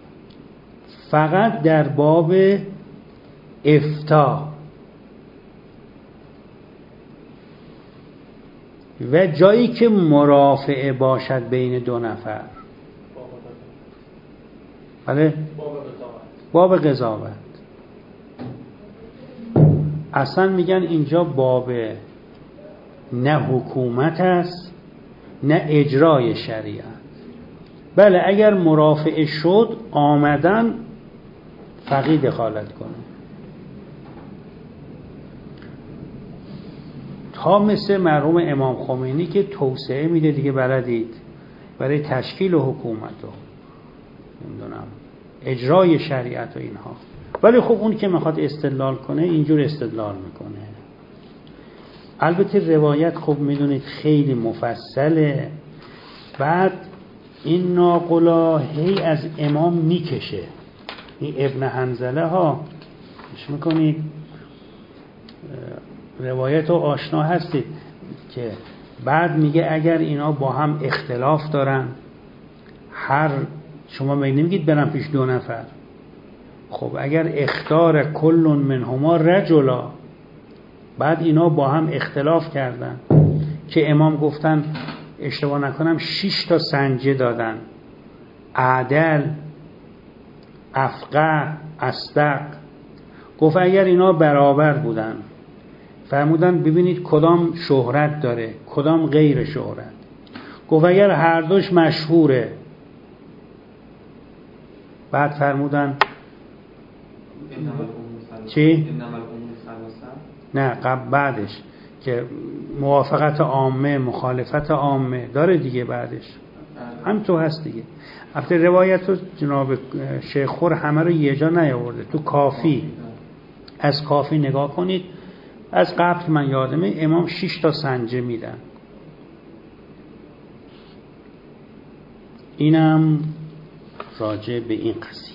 فقط در باب افتاء و جایی که مرافعه باشد بین دو نفر. بله؟ باب قضاوت. اصلا میگن اینجا باب نه حکومت است نه اجرای شریعت. بله اگر مرافعه شد آمدن فقیه دخالت کنه، تا مثل مرحوم امام خمینی که توسعه میده دیگه، بلدید برای تشکیل حکومت و نمیدونم اجرای شریعت و اینها. ولی خب اون که میخواد استدلال کنه اینجور استدلال میکنه. البته روایت خب میدونید خیلی مفصله. بعد این ناقلا هی از امام میکشه. این ابن حنظله ها مش میکنید روایت رو آشنا هستید. که بعد میگه اگر اینا با هم اختلاف دارن، هر شما میگه نمیگید برن پیش دو نفر، خب اگر اختار کل منهما رجلا، بعد اینا با هم اختلاف کردن که امام گفتن اشتباه نکنم شش تا سنجه دادن، عدل، افقه، اصدق، گفت اگر اینا برابر بودن، فرمودن ببینید کدام شهرت داره کدام غیر شهرت، گفت اگر هر دوش مشهوره، بعد فرمودن چی؟ نه قبل بعدش که موافقت عامه مخالفت عامه داره دیگه، بعدش هم تو هست دیگه. البته روایت رو جناب شیخ خور همه رو یه جا نیاورده، تو کافی از کافی نگاه کنید، از قبل من یادمه امام شش تا سنجه میدن. اینم راجع به این قضیه.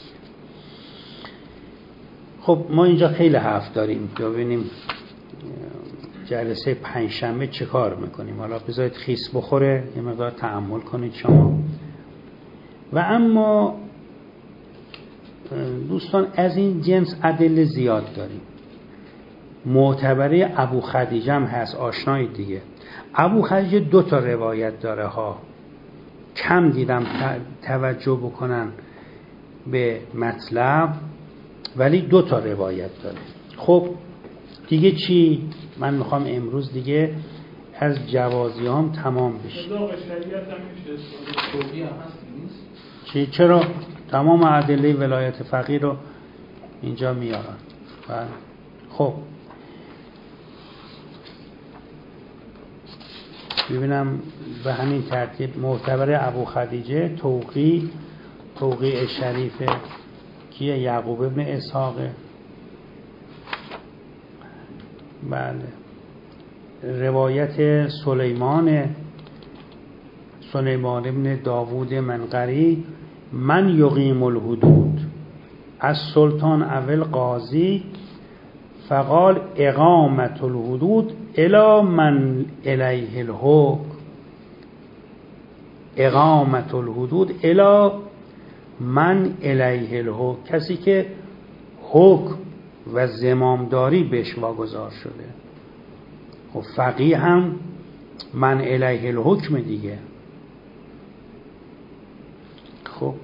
خب ما اینجا خیلی حرف داریم، ببینیم جلسه پنجشنبه چه کار میکنیم. حالا بذارید خیس بخوره، یه مقدار تأمل کنید شما. و اما دوستان از این جنس ادله زیاد داریم. معتبره ابو خدیجه هم هست، آشنایی دیگه. ابو خدیجه دو تا روایت داره ها، کم دیدم توجه بکنن به مطلب، ولی دو تا روایت داره. خب دیگه چی؟ من میخوام امروز دیگه از جوازی هم تمام بشه. چی؟ چرا؟ تمام ادله ولایت فقیه رو اینجا میارن. خب ببینم به همین ترتیب معتبر ابو خدیجه، توقی، توقی شریفه کیه؟ یعقوب ابن اسحاقه. بله. روایت سلیمان سلیمان ابن داوود منقری، من یقیم الحدود از سلطان اول قاضی فقال اقامت الحدود الی من الیه الحکم، اقامت الحدود الی من الیه الحکم، کسی که حکم و زمامداری بهش واگذار شده. خب فقیه هم من الیه الحکم دیگه. خب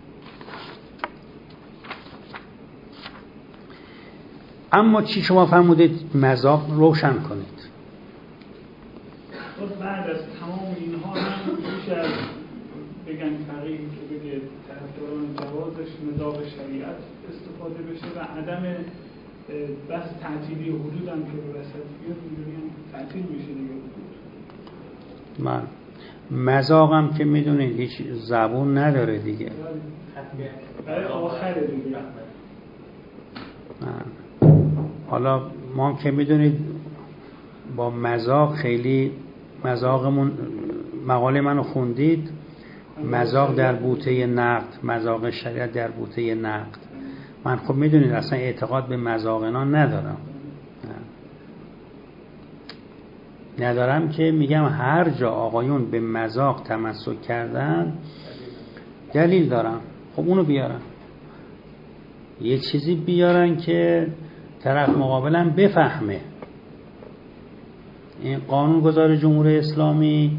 اما چی شما فرمودید؟ مذاق روشن کنید. بعد از تمام اینها هم میشه از بگن فقیه که بگه طرفداران جوازش مذاق شریعت استفاده بشه و عدم بس تعطیلی حدود هم که به وسط بیاد میدونیم تعطیل میشه دیگه حدود. من مذاق هم که میدونید هیچ زبون نداره دیگه، برای آخره دیگه. من حالا ما که میدونید با مذاق خیلی مذاقمون، مقاله منو خوندید، مذاق در بوته نقد، مذاق شریعت در بوته نقد. من خب میدونید اصلا اعتقاد به مذاق اینا ندارم، ندارم که میگم هر جا آقایون به مذاق تمسک کردن دلیل دارم، خب اونو بیارن، یه چیزی بیارن که طرف مقابلم بفهمه. این قانونگذار جمهوری اسلامی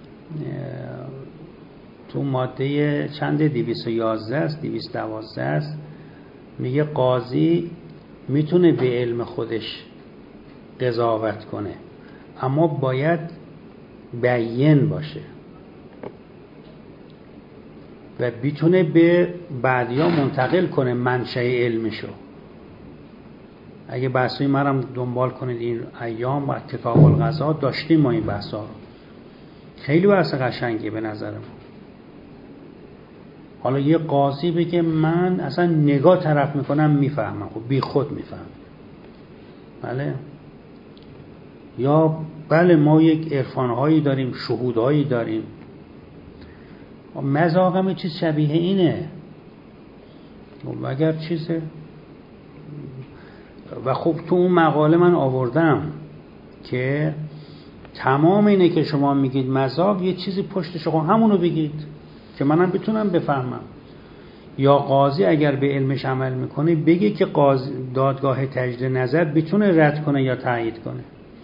تو ماده چند دویست و یازده است دویست و دوازده است، میگه قاضی میتونه به علم خودش قضاوت کنه اما باید بیان باشه و میتونه به بعدیا منتقل کنه منشأ علمشو. اگه بحثی مرم دنبال کنید این ایام و کتاب القضا داشتیم ما این بحثا رو، خیلی بحث قشنگی به نظر ما. حالا یه قاضی بگه من اصلا نگاه طرف میکنم میفهمم، خب بی خود میفهم، بله. یا بله ما یک عرفانهایی داریم، شهودهایی داریم، مذاق هم چیز شبیه اینه و اگر چیزه. و خب تو اون مقاله من آوردم که تمام اینه که شما میگید مذاق، یه چیزی پشت شما همونو بگید که منم بتونم بفهمم. یا قاضی اگر به علمش عمل میکنه بگه که قاضی دادگاه تجدید نظر بتونه رد کنه یا تایید کنه.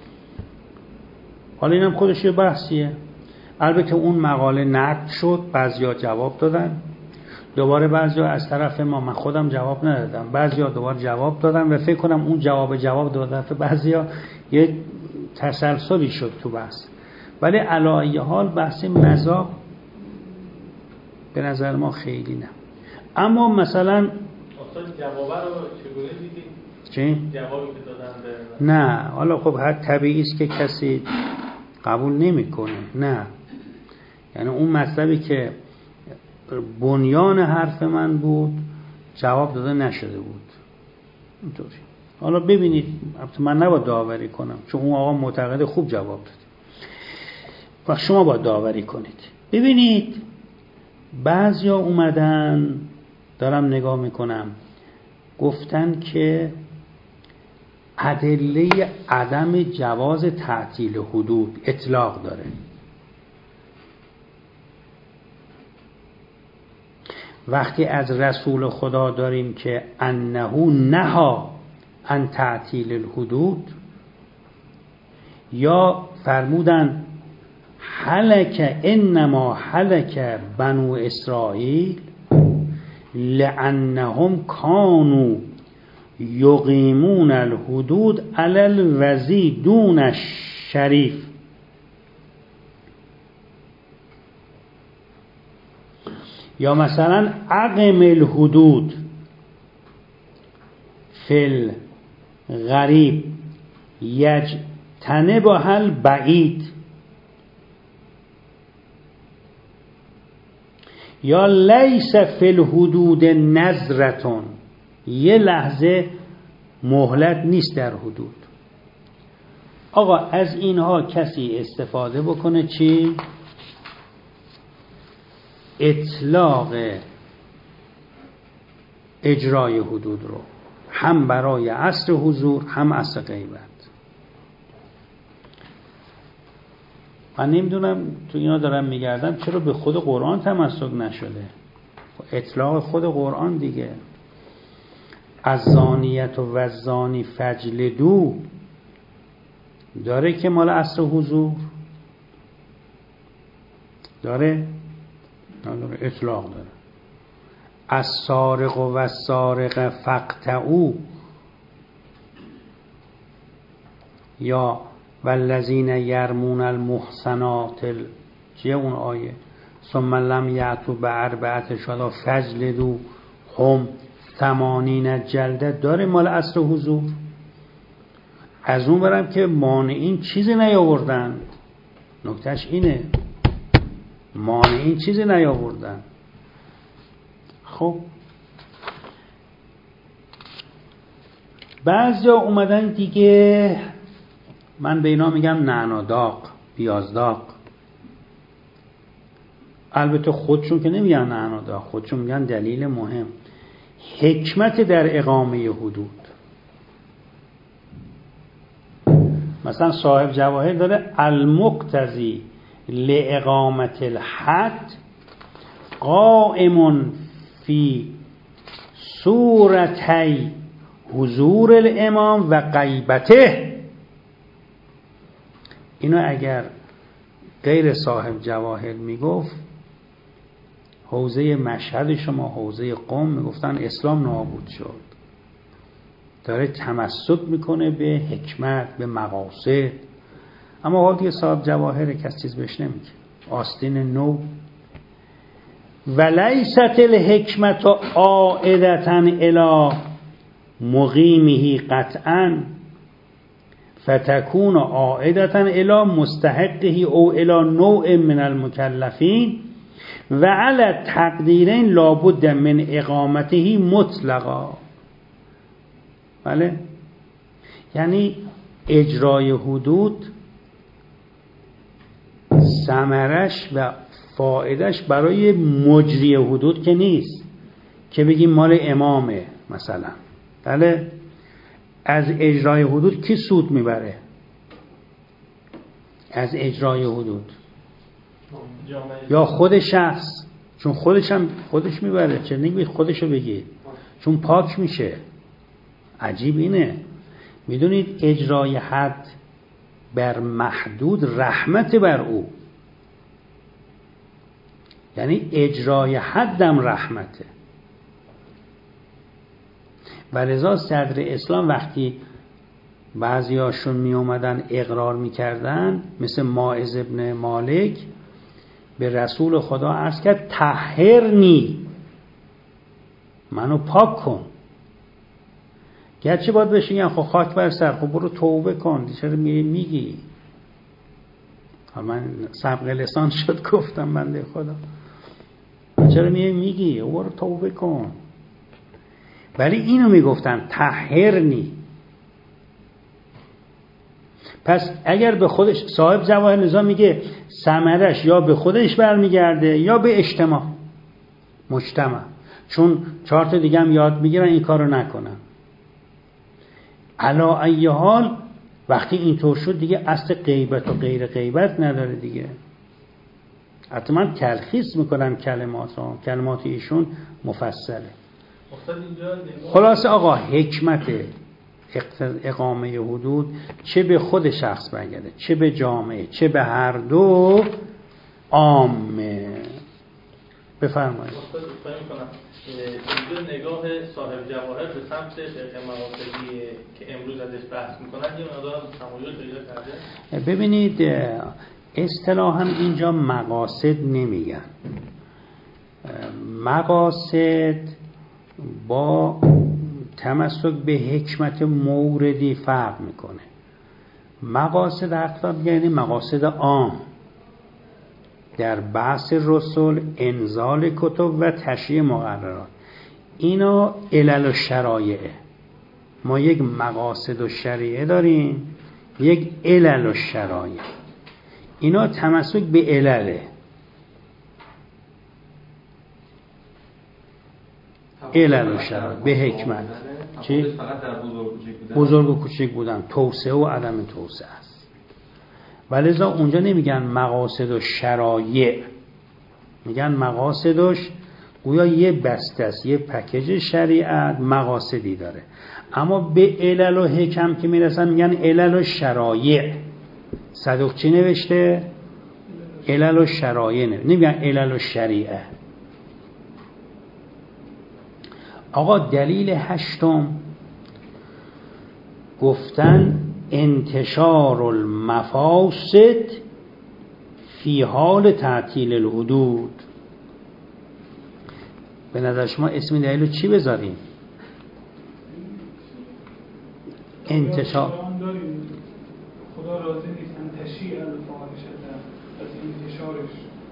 حالا اینم خودش یه بحثیه. البته اون مقاله نقد شد، بعضیا جواب دادن، دوباره بعضیا از طرف ما، من خودم جواب ندادم، بعضیا دوباره جواب دادن و فکر کنم اون جواب جواب دادن بعضیا یه تسلسلی شد تو بحث. ولی علی ای حال بحث مذاق به نظر ما خیلی نه. اما مثلا استاد جوابه رو چگونه دیدید؟ چی؟ جوابی که دادن به نه، حالا خب هر طبیعی است که کسی قبول نمیکنه. نه، یعنی اون مطلبی که بنیان حرف من بود جواب داده نشده بود اینطوری. حالا ببینید، من نباید داوری کنم چون اون آقا معتقد خوب جواب داد و شما باید داوری کنید. ببینید بعضیا اومدن، دارم نگاه میکنم، گفتن که ادله عدم جواز تعطیل حدود اطلاق داره. وقتی از رسول خدا داریم که انه نها عن تعطیل الحدود، یا فرمودن هلک انما هلک بنو اسرائیل لانهم کانوا یقیمون الحدود علی الوضی دون الشریف. یا مثلا اقم الحدود فی الغریب یجتنبها البعید. یا لیس فی الحدود نظرتون، یه لحظه مهلت نیست در حدود. آقا از اینها کسی استفاده بکنه چی؟ اطلاق اجرای حدود رو، هم برای عصر حضور هم عصر غیبت. من نمیدونم تو اینا دارم میگردم چرا به خود قرآن تمسک نشده. اطلاق خود قرآن دیگه، از زانیت و الزانی فجلدو داره که مال عصر حضور داره، نداره، اطلاق داره. از سارق و السارق فاقطعوا، یا والذین یرمون المحصنات چیه اون آیه؟ ثم لم یأتوا باربعة شهداء فجلدوا هم ثمانین جلده داره مال عصر حضور. از اون برم که مانعین چیزی نیاوردن، نکتهش اینه، مانعین چیزی نیاوردن. خب بعضیا اومدن دیگه، من به اینا میگم نعناداق، پیازداق. البته خودشون که نمیگن نعناداق، خودشون میگن دلیل مهم، حکمت در اقامه حدود. مثلا صاحب جواهر داره المقتضی لاقامت الحد قائم فی صورتی حضور الامام و غیبته. اینو اگر غیر صاحب جواهر میگفت، حوزه مشهد شما، حوزه قم، میگفتن اسلام نابود شد. داره تمسک میکنه به حکمت، به مقاصد. اما وقتی صاحب جواهر کس چیز بهش نمیگه. آستین نو ولیست الحکمت عائدة الی مقیمه قطعا فتكون عائدة الی مستحقه او الی نوع من المکلفین و علی تقدیرین لابد من اقامته مطلقا. بله، یعنی اجرای حدود ثمرش و فایدهش برای مجری حدود که نیست که بگیم مال امامه مثلا. بله، از اجرای حدود کی سود میبره؟ از اجرای حدود؟ یا خود شخص؟ چون خودش هم خودش میبره، چه نمیگید خودشو بگید، چون پاک میشه. عجیب اینه. میدونید اجرای حد بر محدود رحمت بر او، یعنی اجرای حدم رحمته. و لذا صدر اسلام وقتی بعضی هاشون می اومدن اقرار می کردن، مثل ماعز ابن مالک، به رسول خدا عرض کرد طهرنی، منو پاک کن. گرچه باید بهش میگن خب خاک بر سر، خب برو توبه کن، چرا میگی؟ من سبق لسان شد گفتم بنده خدا، چرا میگی برو توبه کن؟ ولی اینو میگفتن طهرنی. پس اگر به خودش، صاحب جواهر نظام میگه ثمرش یا به خودش برمیگرده یا به اجتماع مجتمع، چون چهار تا دیگه هم یاد میگیرن این کارو نکنن. علا ای حال وقتی اینطور شد دیگه اصل غیبت و غیر غیبت نداره دیگه. حتما تلخیص میکنن کلمات ها، کلمات ایشون مفصله. خلاصه آقا حکمت اقامه حدود چه به خود شخص برگرده چه به جامعه چه به هر دو عامه. بفرمایید. اینجا نگاه صاحب جواهر به سمت فقه مقاصدی که امروز ازش بحث میکنن یه مقدار تمایل پیدا کرده. ببینید اصطلاحاً اینجا مقاصد نمیگن. مقاصد با تمسک به حکمت موردی فرق میکنه. مقاصد اخلاق یعنی مقاصد عام در بحث رسول، انزال کتب و تشریع مقررات. اینا علل و شرایعه. ما یک مقاصد و شریعه داریم، یک علل و شرایع. اینا تمسک به علله. علل و شرایع به حکمت. چی؟ بزرگ و کوچک بودن، توسعه و عدم توسعه است. ولذا اونجا نمیگن مقاصد و شرایع، میگن مقاصدش گویا یه بسته است، یه پکیج شریعت مقاصدی داره. اما به علل و حکم که میرسن میگن علل و شرایع. صدوق چی نوشته؟ علل و شرایع نوشته، نمیگن علل و شریعه. آقا دلیل هشتم گفتن انتشار المفاسد فی حال تعطیل الحدود. به نظر شما اسم دلیل رو چی بذاریم؟ انتشار خدا راضی نیست ان تشیع الفاحشه از انتشارش.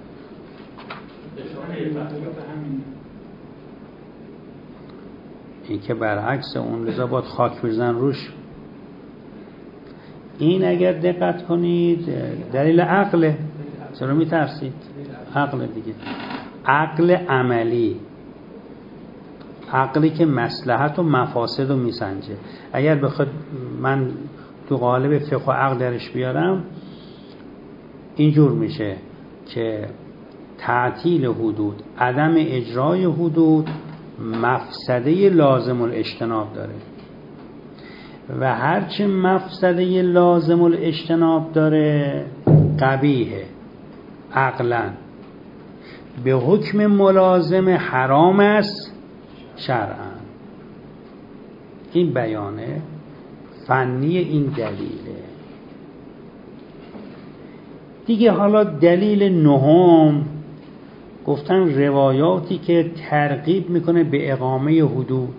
این که برعکس اون، لذا باید خاک بزن روش. این اگر دقت کنید دلیل عقله. چرا میترسید؟ عقل دیگه، عقل عملی، عقلی که مصلحت و مفاسد رو میسنجه. اگر بخواد من تو قالب فقه و عقل درش بیارم اینجور میشه که تعطیل حدود، عدم اجرای حدود مفسده لازم الاجتناب داره و هرچه مفسده لازم الاجتناب داره قبیحه عقلا، به حکم ملازم حرام است شرعا. این بیانه فنی این دلیله دیگه. حالا دلیل نهم گفتن روایاتی که ترغیب میکنه به اقامه حدود.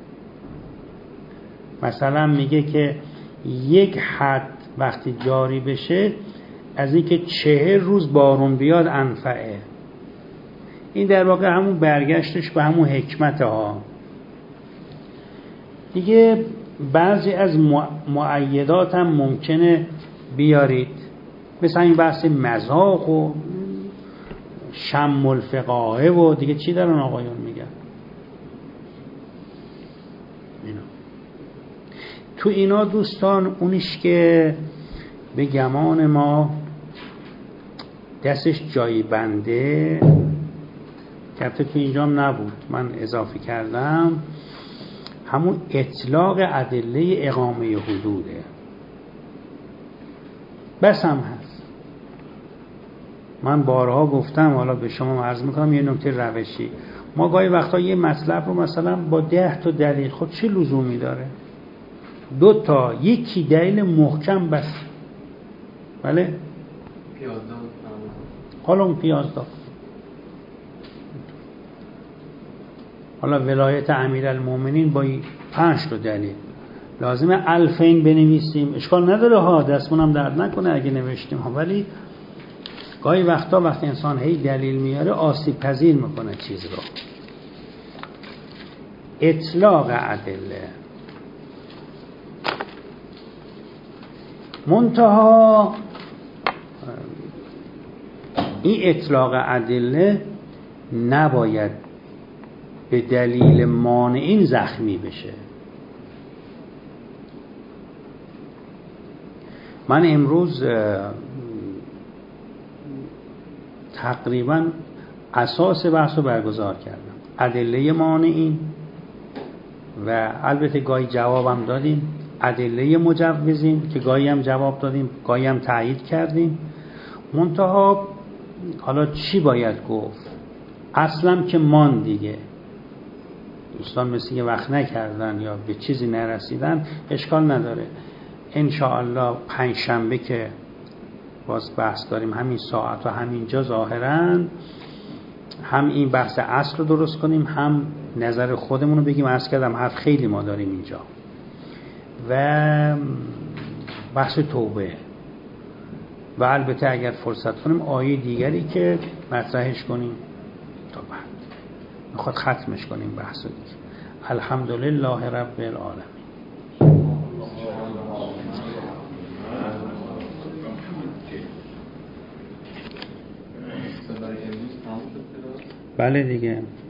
مثلا میگه که یک حد وقتی جاری بشه از اینکه چهل روز بارون بیاد انفعه. این در واقع همون برگشتش به همون حکمت ها دیگه. بعضی از مؤیدات هم ممکنه بیارید، مثل این بحث مذاق و شم الفقاهه و دیگه چی دارن آقایون میگن. اینا. تو اینا دوستان اونیش که به گمان ما دستش جایی بنده کفته تو اینجام نبود، من اضافه کردم، همون اطلاق ادله اقامه حدوده، بس هم هست. من بارها گفتم، حالا به شما عرض میکنم یه نکته روشی، ما گاهی وقتا یه مطلب رو مثلا با ده تا دلیل، خود چه لزومی داره؟ دو تا، یکی دلیل محکم بس، بله؟ پیازدار حالا اون پیازدار، حالا ولایت امیرالمومنین با پنج تا دلیل، لازمه الفین بنویسیم، اشکال نداره ها، دستمونم درد نکنه اگه نوشتیم ها، ولی گاهی وقتا وقتی انسان هی دلیل میاره آسیب پذیر میکنه چیز رو. اطلاق ادله، منتها این اطلاق ادله نباید به دلیل مانعین زخمی بشه. من امروز تقریبا اساس بحث رو برگزار کردم، ادله مانعین، و البته گاهی جوابم دادیم، ادله مجوزین که گاهی هم جواب دادیم، گاهی هم تایید کردیم. منتها حالا چی باید گفت؟ اصلا که مان دیگه، دوستان مثل یه وقت نکردن یا به چیزی نرسیدن، اشکال نداره. انشاءالله پنج شنبه که باز بحث داریم همین ساعت و همین جا، ظاهراً هم این بحث اصل رو درست کنیم، هم نظر خودمون رو بگیم. عرض کردم حرف خیلی ما داریم اینجا، و بحث توبه، و البته اگر فرصت کنیم آیه دیگری که مطرحش کنیم تا بعد میخواد ختمش کنیم بحث دیگه. الحمدلله رب العالمین. بله دیگه.